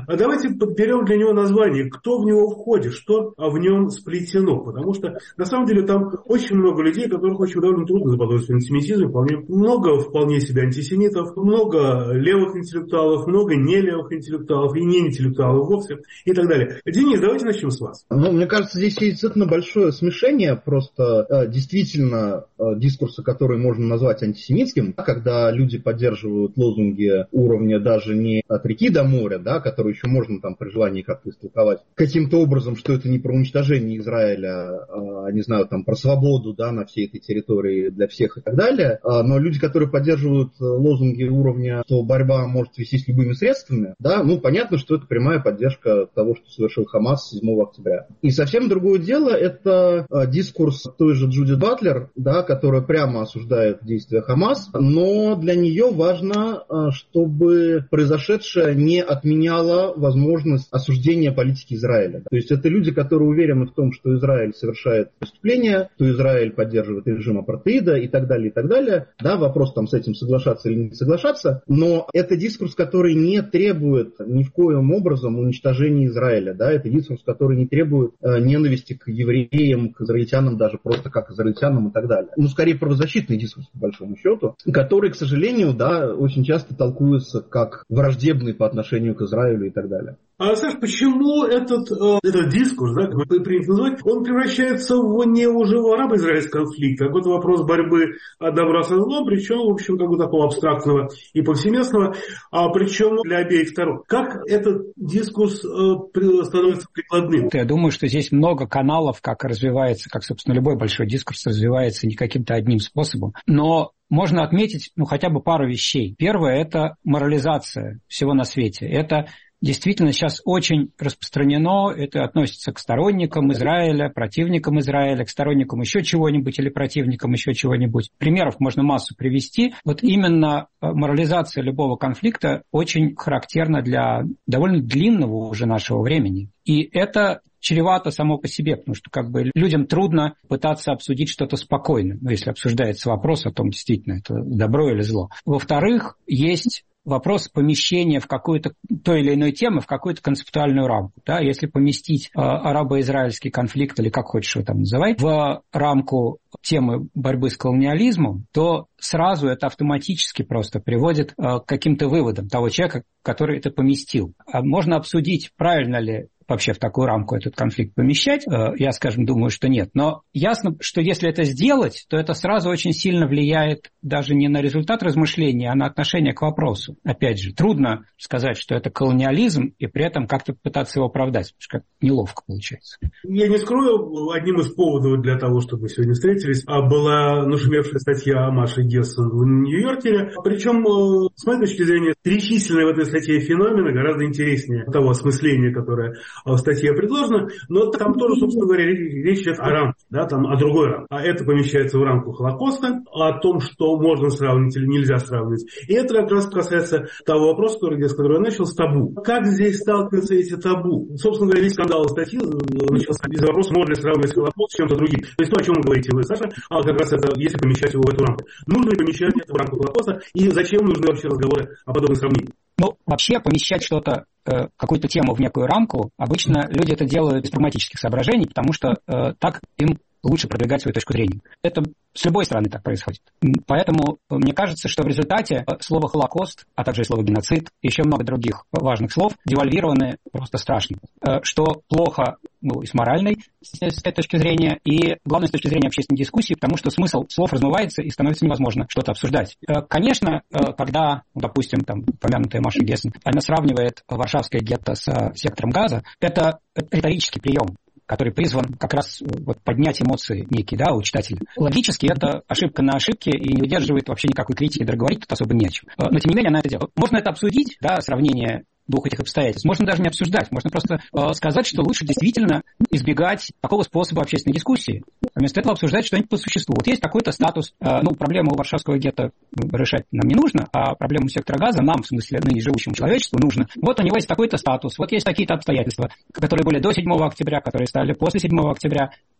А давайте подберем для него название, кто в него входит, что в нем сплетено. Потому что, на самом деле, там очень много людей, которых очень довольно трудно заподозрить в антисемитизме. Много вполне себе антисемитов, много левых интеллектуалов, много нелевых интеллектуалов и не интеллектуалов вовсе и так далее. Денис, давайте начнем с вас.
Мне кажется, здесь есть действительно большое смешение просто действительно дискурса, который можно назвать антисемитским, когда люди поддерживают лозунги уровня даже не от реки до моря, да, которые еще можно там при желании как-то истолковать каким-то образом, что это не про уничтожение Израиля, не знаю, там про свободу, да, на всей этой территории для всех и так далее. Но люди, которые поддерживают лозунги уровня, что борьба может вестись любыми средствами, да, понятно, что это прямая поддержка того, что совершил Хамас 7 октября. И совсем другое дело, это дискурс той же Джудит Батлер, да, которая прямо осуждает действия Хамас, но для нее важно, чтобы произошедшее не отменяло возможность осуждения политики Израиля. То есть это люди, которые уверены в том, что Израиль совершает преступления, что Израиль поддерживает режим апартеида и так далее, и так далее. Да, вопрос там с этим соглашаться или не соглашаться, но это дискурс, который не требует ни в коем образом уничтожения Израиля. Да, это дискурс, который не требует ненависти к евреям, к израильтянам, даже просто как израильтянам и так далее. Скорее правозащитный дискурс, по большому счету, который, к сожалению, да, очень часто толкуется как враждебный по отношению к Израилю и так далее.
А, Саш, почему этот дискурс, да, как вы принято называть, он превращается не уже в арабо-израильский конфликт, а какой-то вопрос борьбы добра со злом, причем, в общем, как бы такого абстрактного и повсеместного, причем для обеих сторон. Как этот дискурс становится прикладным?
Я думаю, что здесь много каналов, как развивается, как, собственно, любой большой дискурс развивается не каким-то одним способом. Но можно отметить хотя бы пару вещей. Первое – это морализация всего на свете. Это действительно сейчас очень распространено, это относится к сторонникам Израиля, противникам Израиля, к сторонникам еще чего-нибудь или противникам еще чего-нибудь. Примеров можно массу привести. Вот именно морализация любого конфликта очень характерна для довольно длинного уже нашего времени. И это чревато само по себе, потому что людям трудно пытаться обсудить что-то спокойно, если обсуждается вопрос о том, действительно, это добро или зло. Во-вторых, есть вопрос помещения в какую-то той или иной темы в какую-то концептуальную рамку. Да? Если поместить арабо-израильский конфликт, или как хочешь его там называй, в рамку темы борьбы с колониализмом, то сразу это автоматически просто приводит к каким-то выводам того человека, который это поместил. Можно обсудить, правильно ли вообще в такую рамку этот конфликт помещать. Я, скажем, думаю, что нет. Но ясно, что если это сделать, то это сразу очень сильно влияет даже не на результат размышления, а на отношение к вопросу. Опять же, трудно сказать, что это колониализм, и при этом как-то пытаться его оправдать, потому что как неловко получается.
Я не скрою, одним из поводов для того, чтобы мы сегодня встретились, была нашумевшая статья Маши Гессон в Нью-Йоркере. Причем, с моей точки зрения, перечисленные в этой статье феномены гораздо интереснее того осмысления, которое в статье предложено, но там тоже, собственно говоря, речь идет о рамке, да, там о другой рамке. А это помещается в рамку Холокоста, о том, что можно сравнить или нельзя сравнивать. И это как раз касается того вопроса, с которого я начал, с табу. Как здесь сталкиваются эти табу? Собственно говоря, весь скандал статьи начался из вопроса, можно ли сравнивать Холокост с чем-то другим. То есть то, о чем вы говорите вы, Саша, как раз это, если помещать его в эту рамку. Нужно ли помещать это в рамку Холокоста, и зачем нужны вообще разговоры о подобных сравнениях?
Вообще помещать что-то, какую-то тему в некую рамку, обычно люди это делают без прагматических соображений, потому что так им лучше продвигать свою точку зрения. Это с любой стороны так происходит. Поэтому мне кажется, что в результате слово «Холокост», а также и слово «геноцид», и еще много других важных слов девальвированы просто страшно. Что плохо и с моральной с этой точки зрения, и главное с точки зрения общественной дискуссии, потому что смысл слов размывается и становится невозможно что-то обсуждать. Конечно, когда, допустим, упомянутая Маша Гессен, она сравнивает Варшавское гетто с сектором Газа, это риторический прием, который призван как раз поднять эмоции некие, да, у читателя. Логически это ошибка на ошибке и не удерживает вообще никакой критики, даже говорить тут особо не о чем. Но тем не менее она это делает. Можно это обсудить, да, сравнение двух этих обстоятельств. Можно даже не обсуждать, можно просто сказать, что лучше действительно избегать такого способа общественной дискуссии. Вместо этого обсуждать что-нибудь по существу. Вот есть такой-то статус. Проблему Варшавского гетто решать нам не нужно, а проблему сектора Газа нам, в смысле ныне живущему человечеству, нужно. Вот у него есть такой-то статус, вот есть такие-то обстоятельства, которые были до 7 октября, которые стали после 7 октября.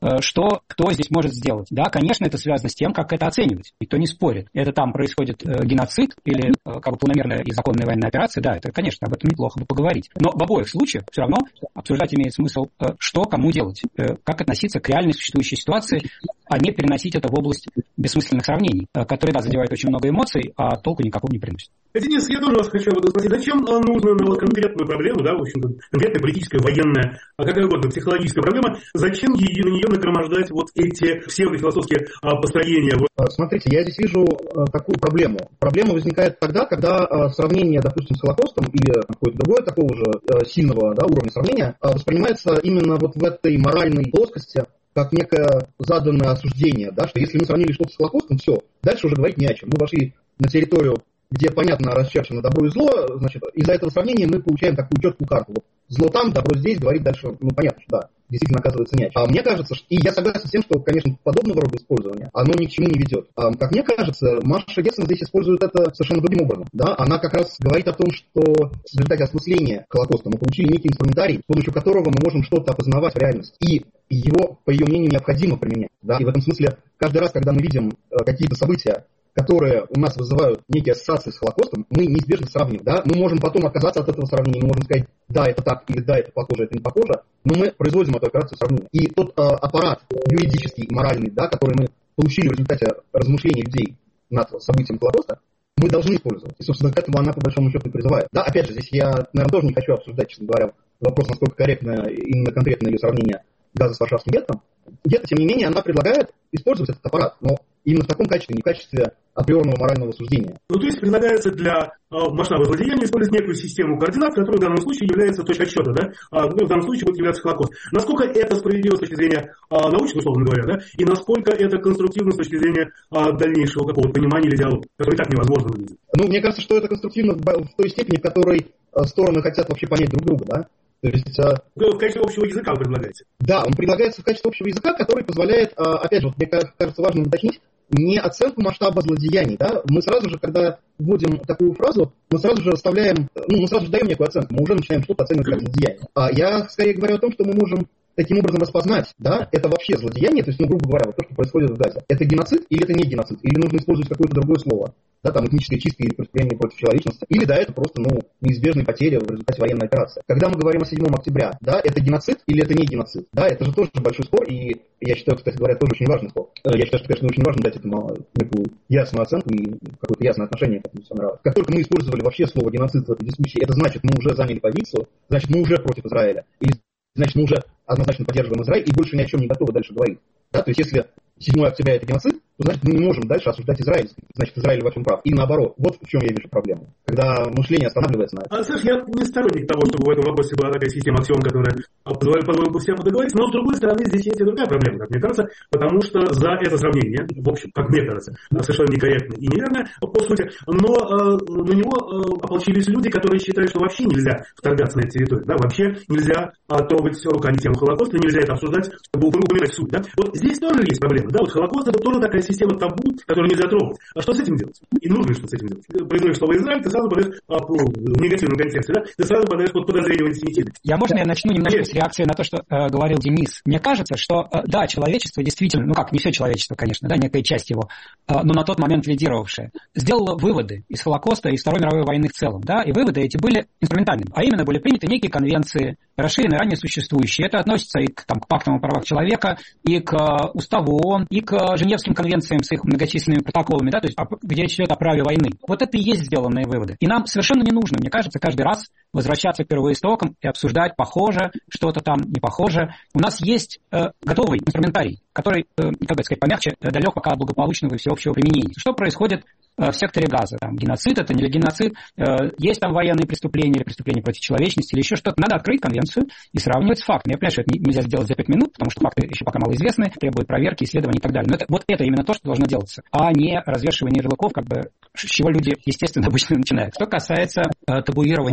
что кто здесь может сделать. Да, конечно, это связано с тем, как это оценивать. Никто не спорит. Это там происходит геноцид или как бы полномерная и законная военная операция. Да, это, конечно, об этом неплохо бы поговорить. Но в обоих случаях все равно обсуждать имеет смысл, что кому делать, как относиться к реальной существующей ситуации, а не переносить это в область бессмысленных сравнений, которые, да, задевают очень много эмоций, а толку никакого не приносят.
Денис, я тоже вас хочу об этом спросить. Зачем нужно на конкретную проблему, да, в общем-то, конкретная политическая, военная, какая угодно психологическая проблема, зачем на нее нагромождать вот эти псевдофилософские построения?
Смотрите, я здесь вижу такую проблему. Проблема возникает тогда, когда сравнение, допустим, с Холокостом или какое-то другое такого же сильного, да, уровня сравнения воспринимается именно вот в этой моральной плоскости, как некое заданное осуждение, да, что если мы сравнили что-то с Холокостом, все, дальше уже говорить не о чем. Мы вошли на территорию, где понятно расчерчено добро и зло, значит, из-за этого сравнения мы получаем такую четкую карту. Вот зло там, добро здесь, говорить дальше, ну, понятно, что да, действительно оказывается не о чем. А мне кажется, и я согласен с тем, что, конечно, подобного рода использование, оно ни к чему не ведет. Как мне кажется, Маша Гессен здесь использует это совершенно другим образом. Да? Она как раз говорит о том, что в результате осмысления Холокоста мы получили некий инструментарий, с помощью которого мы можем что-то опознавать в реальности. И его, по ее мнению, необходимо применять. Да? И в этом смысле, каждый раз, когда мы видим какие-то события, которые у нас вызывают некие ассоциации с Холокостом, мы неизбежно сравним. Да? Мы можем потом отказаться от этого сравнения, мы можем сказать, да, это так, или да, это похоже, это не похоже, но мы производим эту операцию сравнения. И тот аппарат юридический, моральный, да, который мы получили в результате размышлений людей над событием Холокоста, мы должны использовать. И, собственно, к этому она, по большому счету, и призывает. Да, опять же, здесь я, наверное, тоже не хочу обсуждать, честно говоря, вопрос, насколько корректно именно конкретно ее сравнение газа с Варшавским геттом. Где-то, тем не менее, она предлагает использовать этот аппарат, но именно в таком качестве, не в качестве априорного морального суждения.
Ну, то есть предлагается для масштаба злодеяния использовать некую систему координат, которая в данном случае является точкой отсчета, да? В данном случае будет являться Холокост. Насколько это справедливо с точки зрения научной, условно говоря, да? И насколько это конструктивно с точки зрения дальнейшего какого-то понимания или диалога, который так невозможно выглядит?
Ну, мне кажется, что это конструктивно в той степени, в которой стороны хотят вообще понять друг друга, да? То есть,
в качестве общего языка вы предлагаете?
Да, он предлагается в качестве общего языка, который позволяет, опять же, вот мне кажется важным уточнить, не оценку масштаба злодеяний. Да? Мы сразу же, когда вводим такую фразу, мы сразу же оставляем, мы сразу же даем некую оценку, мы уже начинаем что-то оценивать как злодеяние. Я скорее говорю о том, что мы можем таким образом распознать, да, это вообще злодеяние, то есть, ну, грубо говоря, вот то, что происходит в Газе. Это геноцид или это не геноцид? Или нужно использовать какое-то другое слово? Да, там, этническая чистка или преступление против человечности. Или, да, это просто, ну, неизбежные потери в результате военной операции. Когда мы говорим о 7 октября, да, это геноцид или это не геноцид? Да, это же тоже большой спор, и я считаю, кстати говоря, тоже очень важный спор. Я считаю, что, конечно, очень важно дать этому некую ясную оценку и какое-то ясное отношение к этому всему нраву. Как только мы использовали вообще слово геноцид в этой дискуссии, это значит, мы уже заняли позицию, значит, мы уже против Израиля. Или значит, мы уже однозначно поддерживаем Израиль и больше ни о чем не готовы дальше говорить. Да? То есть, если 7 октября это геноцид, то значит, мы не можем дальше осуждать Израиль. Значит, Израиль во всем прав. И наоборот. Вот в чем я вижу проблему. Когда мышление останавливается на этом.
Саш, я не сторонник того, чтобы в этом вопросе была такая система аксиом, которая позволяла бы всем договориться. Но, с другой стороны, здесь есть и другая проблема, как мне кажется, потому что за это сравнение, в общем, как мне кажется, совершенно некорректно и неверно, по сути, но на него ополчились люди, которые считают, что вообще нельзя вторгаться на эту территорию. Да? Вообще нельзя трогать руками тему Холокоста, нельзя это обсуждать, упоминать суть. Да? Вот здесь тоже есть проблема. Да? Вот Холокост — это тоже такая система табу, которую нельзя трогать. А что с этим делать? И нужно что с этим делать. Произносишь слово «Израиль», ты сразу подаешь в негативном контексте, да? Ты сразу подаешь под подозрение в антисемитизме.
Можно я начну немножко с реакции на то, что говорил Денис? Мне кажется, что, да, человечество действительно, ну как, не все человечество, конечно, да, некая часть его, но на тот момент лидировавшая, сделало выводы из Холокоста и из Второй мировой войны в целом, да, и выводы эти были инструментальными, а именно были приняты некие конвенции, расширенные, ранее существующие. Это относится и к пактам о правах человека, и к Уставу ООН, и к Женевским конвенциям с их многочисленными протоколами, да, то есть где речь идет о праве войны. Вот это и есть сделанные выводы. И нам совершенно не нужно, мне кажется, каждый раз возвращаться к первоистокам и обсуждать, похоже, что-то там не похоже. У нас есть готовый инструментарий, который, как бы сказать, помягче, далек пока от благополучного и всеобщего применения. Что происходит в секторе Газа? Там геноцид, это не геноцид, есть там военные преступления или преступления против человечности или еще что-то. Надо открыть конвенцию и сравнивать с фактами. Я понимаю, что это нельзя сделать за 5 минут, потому что факты еще пока малоизвестны, требуют проверки, исследований и так далее. Но это именно то, что должно делаться, а не развешивание ярлыков, как бы, с чего люди, естественно, обычно начинают. Что касается табуирования, вот, собственно,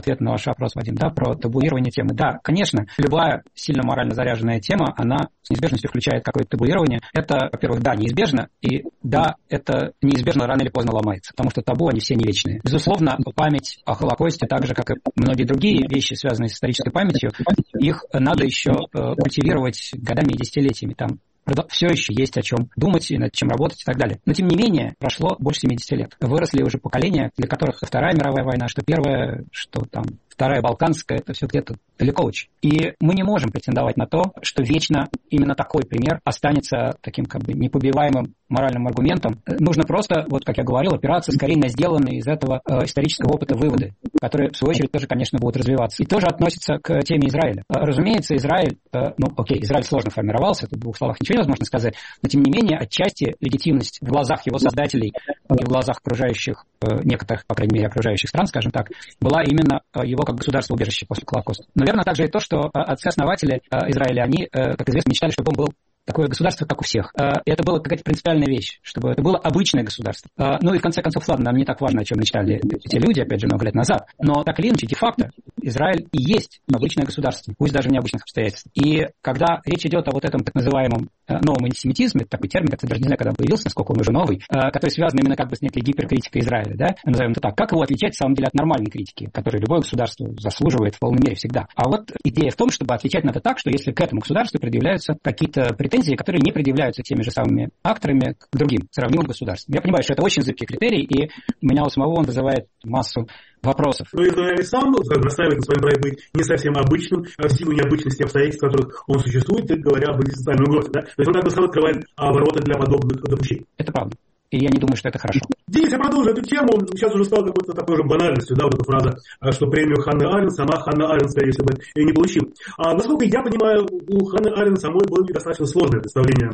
ответ на ваш вопрос, Вадим, да, про табуирование темы. Да, конечно, любая сильно морально заряженная тема, она с неизбежностью включает какое-то табуирование. Это, во-первых, да, неизбежно, и да, это неизбежно рано или поздно ломается, потому что табу, они все не вечные. Безусловно, память о Холокосте, так же, как и многие другие вещи, связанные с исторической памятью, их надо еще культивировать годами и десятилетиями. Там все еще есть о чем думать и над чем работать и так далее. Но, тем не менее, прошло больше 70 лет. Выросли уже поколения, для которых Вторая мировая война, что Первая, что там Вторая Балканская, это все где-то далеко очень. И мы не можем претендовать на то, что вечно именно такой пример останется таким как бы непобиваемым моральным аргументом. Нужно просто, вот как я говорил, опираться скорее на сделанные из этого исторического опыта выводы, которые, в свою очередь, тоже, конечно, будут развиваться. И тоже относятся к теме Израиля. Разумеется, Израиль, Израиль сложно формировался, тут в двух словах ничего невозможно сказать, но, тем не менее, отчасти легитимность в глазах его создателей и в глазах окружающих, некоторых, по крайней мере, окружающих стран, скажем так, была именно его как государство-убежище после Холокоста. Наверное, также и то, что отцы-основатели Израиля, они, как известно, мечтали, чтобы он был такое государство, как у всех. И это была какая-то принципиальная вещь, чтобы это было обычное государство. Ну и в конце концов, ладно, нам не так важно, о чем мечтали эти люди, опять же, много лет назад. Но так или иначе, де-факто, Израиль и есть обычное государство, пусть даже в необычных обстоятельствах. И когда речь идет о вот этом так называемом новом антисемитизме, такой термин, я даже не знаю, когда он появился, насколько он уже новый, который связан именно как бы с некой гиперкритикой Израиля, да, назовем это так. Как его отличать, на самом деле, от нормальной критики, которую любое государство заслуживает в полной мере всегда. А вот идея в том, чтобы отвечать на это так, что если к этому государству предъявляются какие-то претензии, которые не предъявляются теми же самыми акторами к другим сравнимым государствам. Я понимаю, что это очень зыбкий критерий, и у меня у самого он вызывает массу вопросов.
Но Израиль сам настаивает на своем праве быть не совсем обычным, в силу необычности обстоятельств, в которых он существует, и говоря об экзистенциальной угрозе. Да? То есть он как бы сам открывает ворота для подобных допущений.
Это правда. И я не думаю, что это хорошо.
Денис, я продолжу эту тему. Сейчас уже стало какой-то такой уже банальностью, да, вот эта фраза, что премию Ханны Аренд сама Ханна Аренд, скорее всего, и не получил. Насколько я понимаю, у Ханны Аренд самой было достаточно сложное представление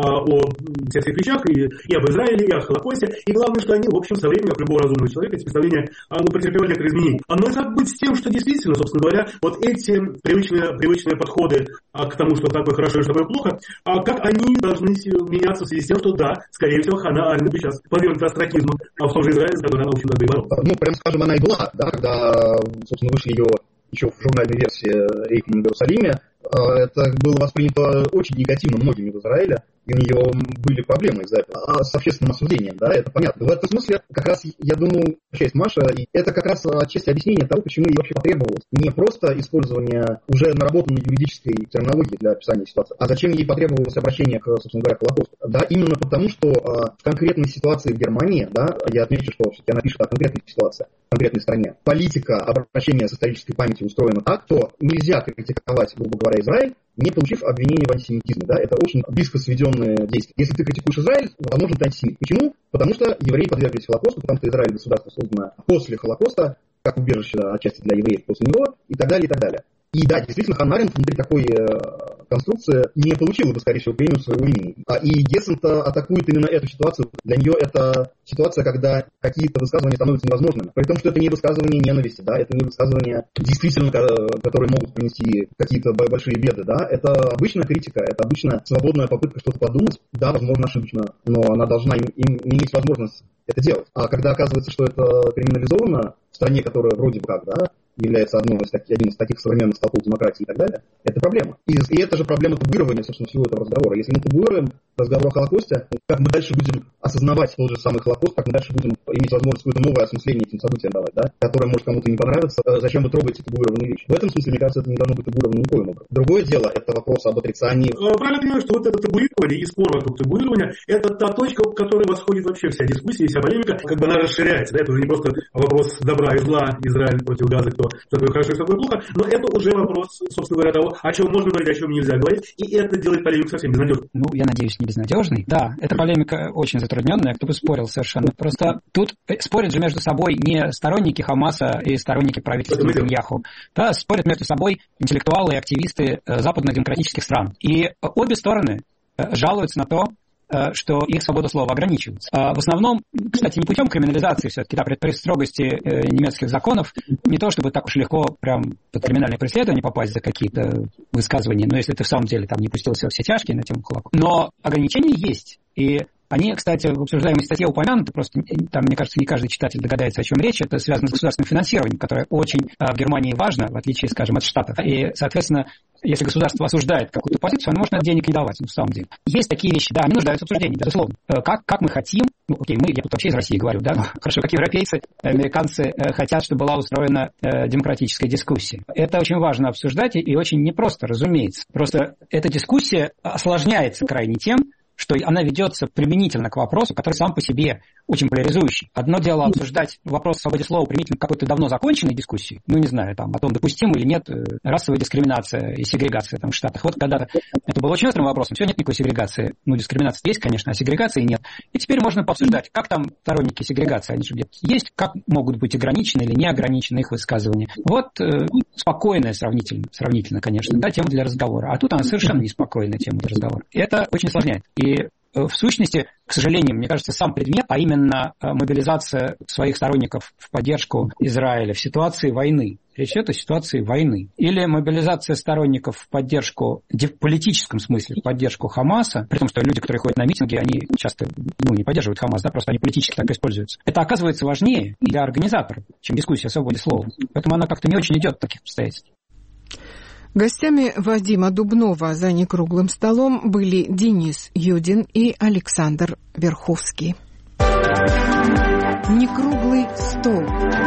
о всех этих вещах, и об Израиле, и о Холокосте. И главное, что они, в общем, со временем, как любого разумного человека, эти представления претерпевали некоторые изменения. Но и как быть с тем, что действительно, собственно говоря, вот эти привычные подходы к тому, что такое хорошо и что такое плохо, как они должны меняться в связи с тем, что да, скорее всего, Ханна Аренд сейчас подвергнута остракизму в том же Израиле, с которым она, в общем, надо и боролась.
Ну, прям скажем, она и была, да, когда, собственно, вышли ее еще в журнальной версии «Рейхинг в Иерусалиме», это было воспринято очень негативно многими в Израиле, и у нее были проблемы из-за этого. С общественным осуждением, да, это понятно. В этом смысле, как раз, я думаю, общаясь Маша, это как раз отчасти объяснение того, почему ей вообще потребовалось не просто использование уже наработанной юридической терминологии для описания ситуации, а зачем ей потребовалось обращение к, собственно говоря, Холокосту. Да, именно потому, что в конкретной ситуации в Германии, да, я отмечу, что все-таки она пишет о конкретной ситуации, в конкретной стране, политика обращения с исторической памятью устроена так, что нельзя критиковать, грубо говоря, Израиль, не получив обвинения в антисемитизме. Да? Это очень близко сведенные действия. Если ты критикуешь Израиль, возможно, ты антисемит. Почему? Потому что евреи подверглись Холокосту, потому что Израиль государство создано после Холокоста, как убежище отчасти для евреев после него, и так далее, и так далее. И да, действительно, Ханна Аренд внутри такой конструкции не получила бы, скорее всего, премию своего имени. И Гессент атакует именно эту ситуацию. Для нее это ситуация, когда какие-то высказывания становятся невозможными. При том, что это не высказывание ненависти, да, это не высказывания действительно, которые могут принести какие-то большие беды, да. Это обычная критика, это обычная свободная попытка что-то подумать. Да, возможно, ошибочно, но она должна иметь возможность это делать. А когда оказывается, что это криминализовано в стране, которая вроде бы как, да, является одним из таких современных столпов демократии и так далее, это проблема. И это же проблема табуирования, собственно, всего этого разговора. Если мы табуируем разговор о Холокосте, как мы дальше будем осознавать тот же самый Холокост, как мы дальше будем иметь возможность какое-то новое осмысление этим событиям давать, да, которое может кому-то не понравиться, зачем вы трогаете табуированные вещи. В этом смысле, мне кажется, это не должно быть табуировано никоим образом. Другое дело, это вопрос об отрицании.
Правильно понимаю, что вот это табуирование и спор вокруг табуирования, это та точка, к которой восходит вообще вся дискуссия, вся полемика, как бы она расширяется. Да? Это уже не просто вопрос добра и зла, Израиль против Газы, кто такое хорошо и что такое плохо, но это уже вопрос, собственно говоря, того, о чем можно говорить, о чем нельзя говорить, и это делает полемику совсем безнадежной.
Ну, я надеюсь, не безнадежной. Да, эта полемика очень затрудненная, кто бы спорил совершенно. Просто тут спорят же между собой не сторонники Хамаса и сторонники правительства Нетаньяху. Да, спорят между собой интеллектуалы и активисты западно-демократических стран. И обе стороны жалуются на то, что их свобода слова ограничивается. В основном, кстати, не путем криминализации все-таки, да, при строгости немецких законов, не то чтобы так уж легко прям под криминальное преследование попасть за какие-то высказывания, но если ты в самом деле там не пустился во все тяжкие на тему Холокоста. Но ограничения есть. И Они, кстати, в обсуждаемой статье упомянуты, просто там, мне кажется, не каждый читатель догадается, о чем речь. Это связано с государственным финансированием, которое очень в Германии важно, в отличие, скажем, от Штатов. И, соответственно, если государство осуждает какую-то позицию, оно может на денег не давать, на самом деле. Есть такие вещи, да, они нуждаются в обсуждении, безусловно. Как мы хотим, я тут вообще из России говорю, да, хорошо, как европейцы, американцы хотят, чтобы была устроена демократическая дискуссия. Это очень важно обсуждать и очень непросто, разумеется. Просто эта дискуссия осложняется крайне тем, что она ведется применительно к вопросу, который сам по себе очень поляризующий. Одно дело обсуждать вопрос о свободе слова применительно к какой-то давно законченной дискуссии, не знаю, о том, допустима или нет расовая дискриминация и сегрегация в Штатах. Вот когда-то это было очень острым вопросом, все, нет никакой сегрегации. Дискриминация есть, конечно, а сегрегации нет. И теперь можно пообсуждать, как там сторонники сегрегации, они же где-то есть, как могут быть ограничены или не ограничены их высказывания. Вот спокойная сравнительно, конечно, да, тема для разговора. А тут она совершенно неспокойная тема для разговора. И это очень осложняет. И в сущности, к сожалению, мне кажется, сам предмет, а именно мобилизация своих сторонников в поддержку Израиля в ситуации войны. Речь идет о ситуации войны. Или мобилизация сторонников в поддержку, в политическом смысле, в поддержку Хамаса, при том, что люди, которые ходят на митинги, они часто не поддерживают Хамас, да, просто они политически так используются. Это оказывается важнее для организаторов, чем дискуссия о свободе слова. Поэтому она как-то не очень идет в таких обстоятельствах.
Гостями Вадима Дубнова за некруглым столом были Денис Юдин и Александр Верховский. Некруглый стол.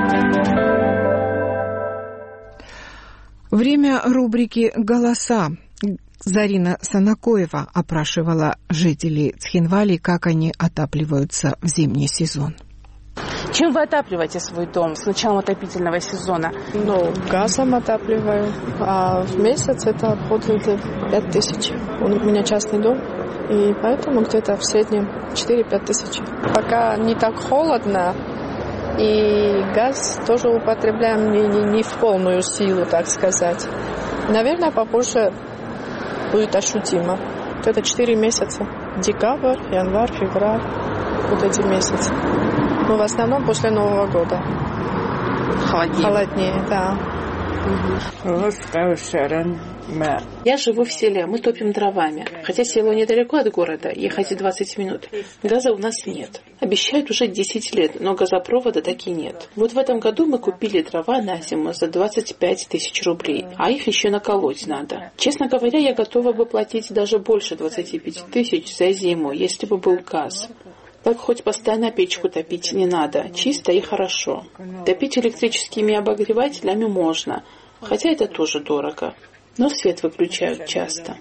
Время рубрики «Голоса». Зарина Санакоева опрашивала жителей Цхинвали, как они отапливаются в зимний сезон.
Чем вы отапливаете свой дом с началом отопительного сезона?
Газом отапливаю, а в месяц это обходит 5000. У меня частный дом, и поэтому где-то в среднем 4-5 тысяч. Пока не так холодно, и газ тоже употребляем не в полную силу, так сказать. Наверное, попозже будет ощутимо. Это 4 месяца. Декабрь, январь, февраль. Вот эти месяцы. Но в основном после Нового года. Холоднее, да.
Я живу в селе, мы топим дровами. Хотя село недалеко от города, ехать 20 минут. Газа у нас нет. Обещают уже 10 лет, но газопровода так и нет. Вот в этом году мы купили дрова на зиму за 25 тысяч рублей, а их еще наколоть надо. Честно говоря, я готова бы платить даже больше 25 тысяч за зиму, если бы был газ. Так хоть постоянно печку топить не надо, чисто и хорошо. Топить электрическими обогревателями можно, хотя это тоже дорого. Но свет выключают часто.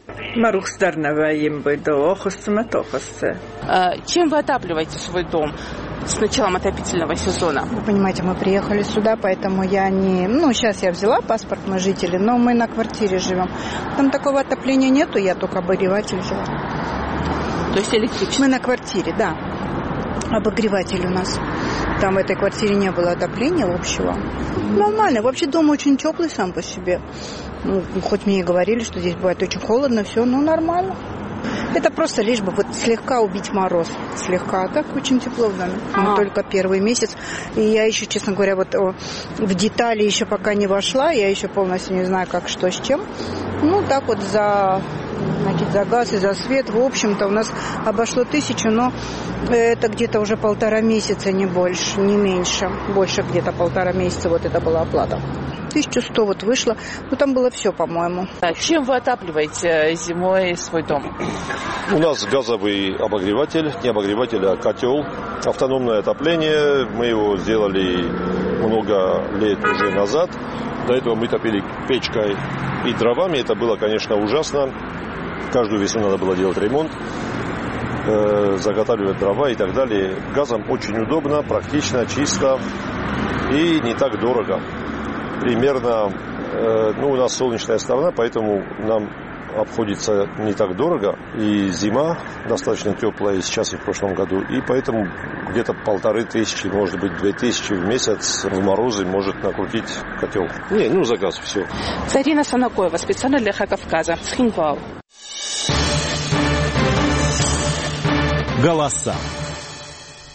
Чем вы отапливаете свой дом с началом отопительного сезона?
Вы понимаете, мы приехали сюда, поэтому я не... сейчас я взяла паспорт, мы жители, но мы на квартире живем. Там такого отопления нету, я только обогреватель взяла.
То есть электрический?
Мы на квартире, да. Обогреватель у нас. Там в этой квартире не было отопления общего. Нормально. Вообще дом очень теплый сам по себе. Хоть мне и говорили, что здесь бывает очень холодно, все, нормально. Это просто лишь бы слегка убить мороз. Слегка. А так очень тепло в доме. Только первый месяц. И я еще, честно говоря, в детали еще пока не вошла. Я еще полностью не знаю, как, что, с чем. Так вот за газ и за свет, в общем-то, у нас обошло 1000, но это где-то уже 1,5 месяца, не больше, не меньше. Больше где-то 1,5 месяца это была оплата. 1100 вышло. Там было все, по-моему.
Чем вы отапливаете зимой свой дом?
У нас газовый обогреватель, не обогреватель, а котел. Автономное отопление. Мы его сделали много лет уже назад. До этого мы топили печкой и дровами. Это было, конечно, ужасно. Каждую весну надо было делать ремонт, заготавливать дрова и так далее. Газом очень удобно, практично, чисто и не так дорого. Примерно, у нас солнечная сторона, поэтому нам обходится не так дорого. И зима достаточно теплая и сейчас, и в прошлом году. И поэтому где-то 1500, может быть, 2000 в месяц в морозы может накрутить котел. За газ все.
Зарина Санакоева, специально для Хакавказа, Цхинвал.
Голоса.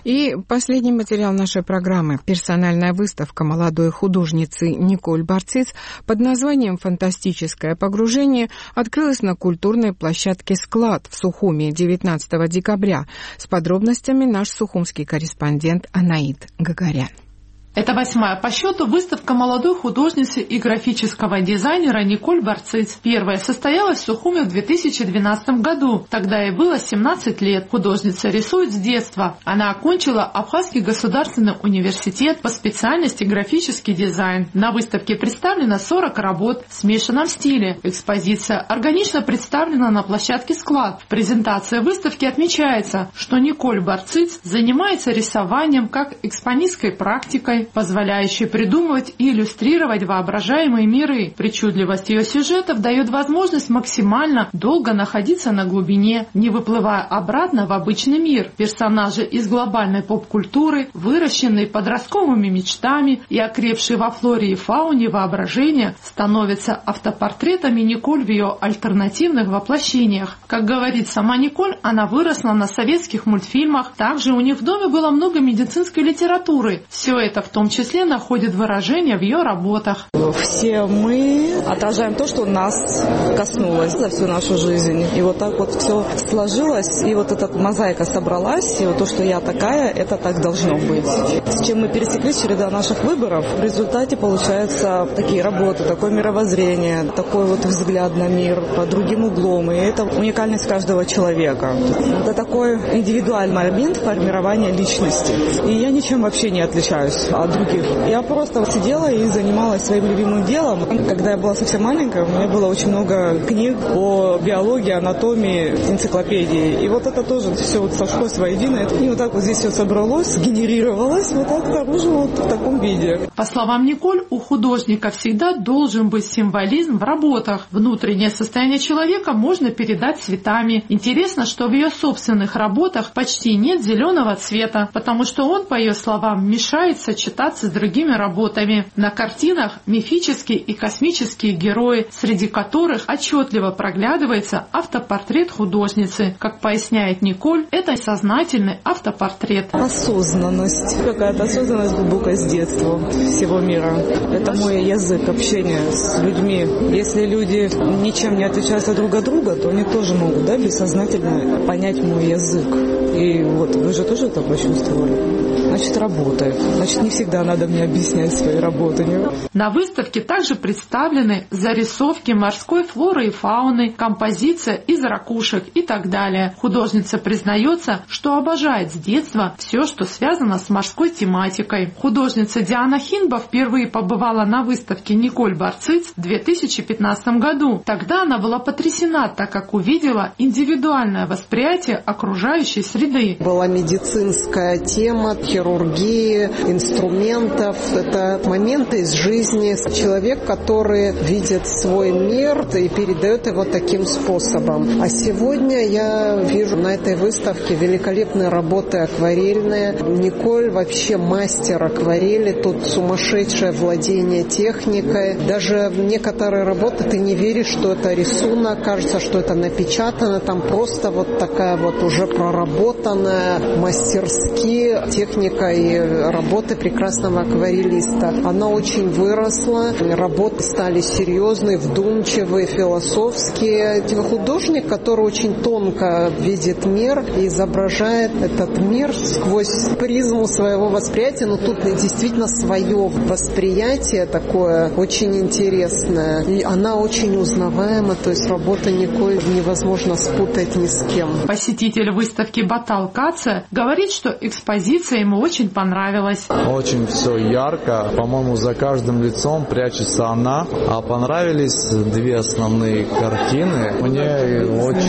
И последний материал нашей программы – персональная выставка молодой художницы Николь Барциц под названием «Фантастическое погружение» открылась на культурной площадке «Склад» в Сухуми 19 декабря. С подробностями наш сухумский корреспондент Анаит Гагарян.
Это 8-я по счету выставка молодой художницы и графического дизайнера Николь Барциц. Первая состоялась в Сухуми в 2012 году. Тогда ей было 17 лет. Художница рисует с детства. Она окончила Абхазский государственный университет по специальности графический дизайн. На выставке представлено 40 работ в смешанном стиле. Экспозиция органично представлена на площадке «Склад». В презентации выставки отмечается, что Николь Барциц занимается рисованием как экспонистской практикой, позволяющей придумывать и иллюстрировать воображаемые миры. Причудливость ее сюжетов дает возможность максимально долго находиться на глубине, не выплывая обратно в обычный мир. Персонажи из глобальной поп-культуры, выращенные подростковыми мечтами и окрепшие во флоре и фауне воображения, становятся автопортретами Николь в ее альтернативных воплощениях. Как говорит сама Николь, она выросла на советских мультфильмах. Также у них в доме было много медицинской литературы. Все это в том числе находит выражение в ее работах.
Все мы отражаем то, что нас коснулось за всю нашу жизнь. И вот так вот все сложилось, и вот эта мозаика собралась, и вот то, что я такая, это так должно быть. С чем мы пересеклись, череда наших выборов, в результате получаются такие работы, такое мировоззрение, такой вот взгляд на мир под другим углом. И это уникальность каждого человека. Это такой индивидуальный момент формирования личности. И я ничем вообще не отличаюсь от других. Я просто сидела и занималась своим любимым делом. Когда я была совсем маленькая, у меня было очень много книг по биологии, анатомии, энциклопедии. И вот это тоже все вот сошлось воедино. И вот так вот здесь все собралось, генерировалось вот так наружу вот в таком виде.
По словам Николь, у художника всегда должен быть символизм в работах. Внутреннее состояние человека можно передать цветами. Интересно, что в ее собственных работах почти нет зеленого цвета, потому что он, по ее словам, мешает сочетаться с другими работами. На картинах мифические и космические герои, среди которых отчетливо проглядывается автопортрет художницы. Как поясняет Николь, это сознательный автопортрет.
Осознанность. Какая-то осознанность глубокая с детства всего мира. Это мой язык общения с людьми. Если люди ничем не отличаются друг от друга, то они тоже могут, бессознательно понять мой язык. И вот вы же тоже это почувствовали. Значит, работает. Значит, не всегда надо мне объяснять свои работы.
На выставке также представлены зарисовки морской флоры и фауны, композиция из ракушек и так далее. Художница признается, что обожает с детства все, что связано с морской тематикой. Художница Диана Хинба впервые побывала на выставке Николь Барциц в 2015 году. Тогда она была потрясена, так как увидела индивидуальное восприятие окружающей среды.
Была медицинская тема, хирургии, инструментов. Это моменты из жизни. Человек, который видит свой мир и передает его таким способом. А сегодня я вижу на этой выставке великолепные работы акварельные. Николь вообще мастер акварели. Тут сумасшедшее владение техникой. Даже в некоторые работы ты не веришь, что это рисунок. Кажется, что это напечатано. Там просто вот такая вот уже проработанная мастерски техника и работы прекрасного акварелиста. Она очень выросла. Работы стали серьезные, вдумчивые, философские. Художник, который очень тонко видит мир и изображает этот мир сквозь призму своего восприятия. Но тут действительно свое восприятие такое очень интересное. И она очень узнаваема. То есть работа Николь невозможно спутать ни с кем.
Посетитель выставки Батал Каце говорит, что экспозиция ему очень понравилась.
Очень все ярко. По-моему, за каждым лицом прячется она. А понравились две основные картины. Мне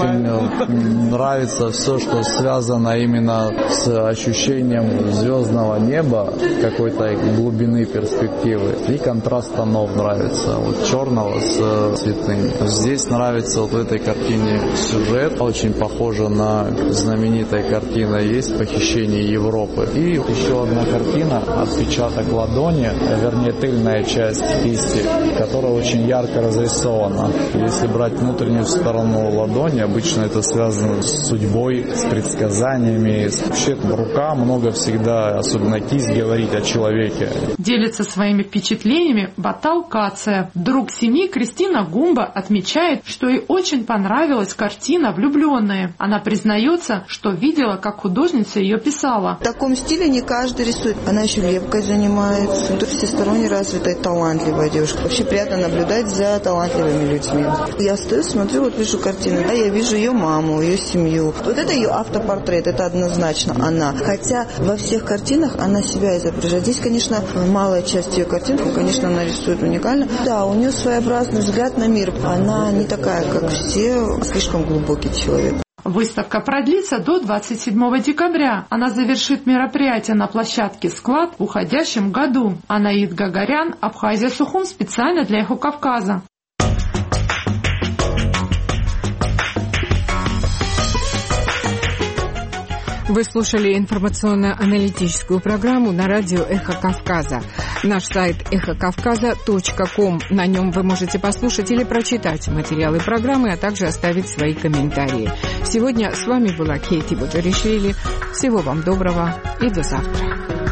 очень нравится все, что связано именно с ощущением звездного неба, какой-то глубины перспективы. И контраст тонов нравится. Вот черного с цветными. Здесь нравится вот в этой картине сюжет. Очень похоже на знаменитой картина есть «Похищение Европы». И Еще одна картина, отпечаток ладони, вернее тыльная часть кисти, которая очень ярко разрисована. Если брать внутреннюю сторону ладони, обычно это связано с судьбой, с предсказаниями. Вообще рука много всегда, особенно кисть, говорит о человеке.
Делится своими впечатлениями Батал Кация. Друг семьи Кристина Гумба отмечает, что ей очень понравилась картина «Влюбленные». Она признается, что видела, как художница ее писала.
В таком стиле не каждый рисует. Она еще лепкой занимается. То есть всесторонне развитая, талантливая девушка. Вообще приятно наблюдать за талантливыми людьми. Я стою, смотрю, вот вижу картину. Да, я вижу ее маму, ее семью. Вот это ее автопортрет, это однозначно она. Хотя во всех картинах она себя изображает. Здесь, конечно, малая часть ее картин, конечно, она рисует уникально. Да, у нее своеобразный взгляд на мир. Она не такая, как все, слишком глубокий человек.
Выставка продлится до 27 декабря. Она завершит мероприятие на площадке «Склад» в уходящем году. Анаид Гагарян, Абхазия, Сухум, специально для «Эхо Кавказа».
Вы слушали информационно-аналитическую программу на радио «Эхо Кавказа». Наш сайт эхокавказа.ком. На нем вы можете послушать или прочитать материалы программы, а также оставить свои комментарии. Сегодня с вами была Кейти Бутаришвили. Всего вам доброго и до завтра.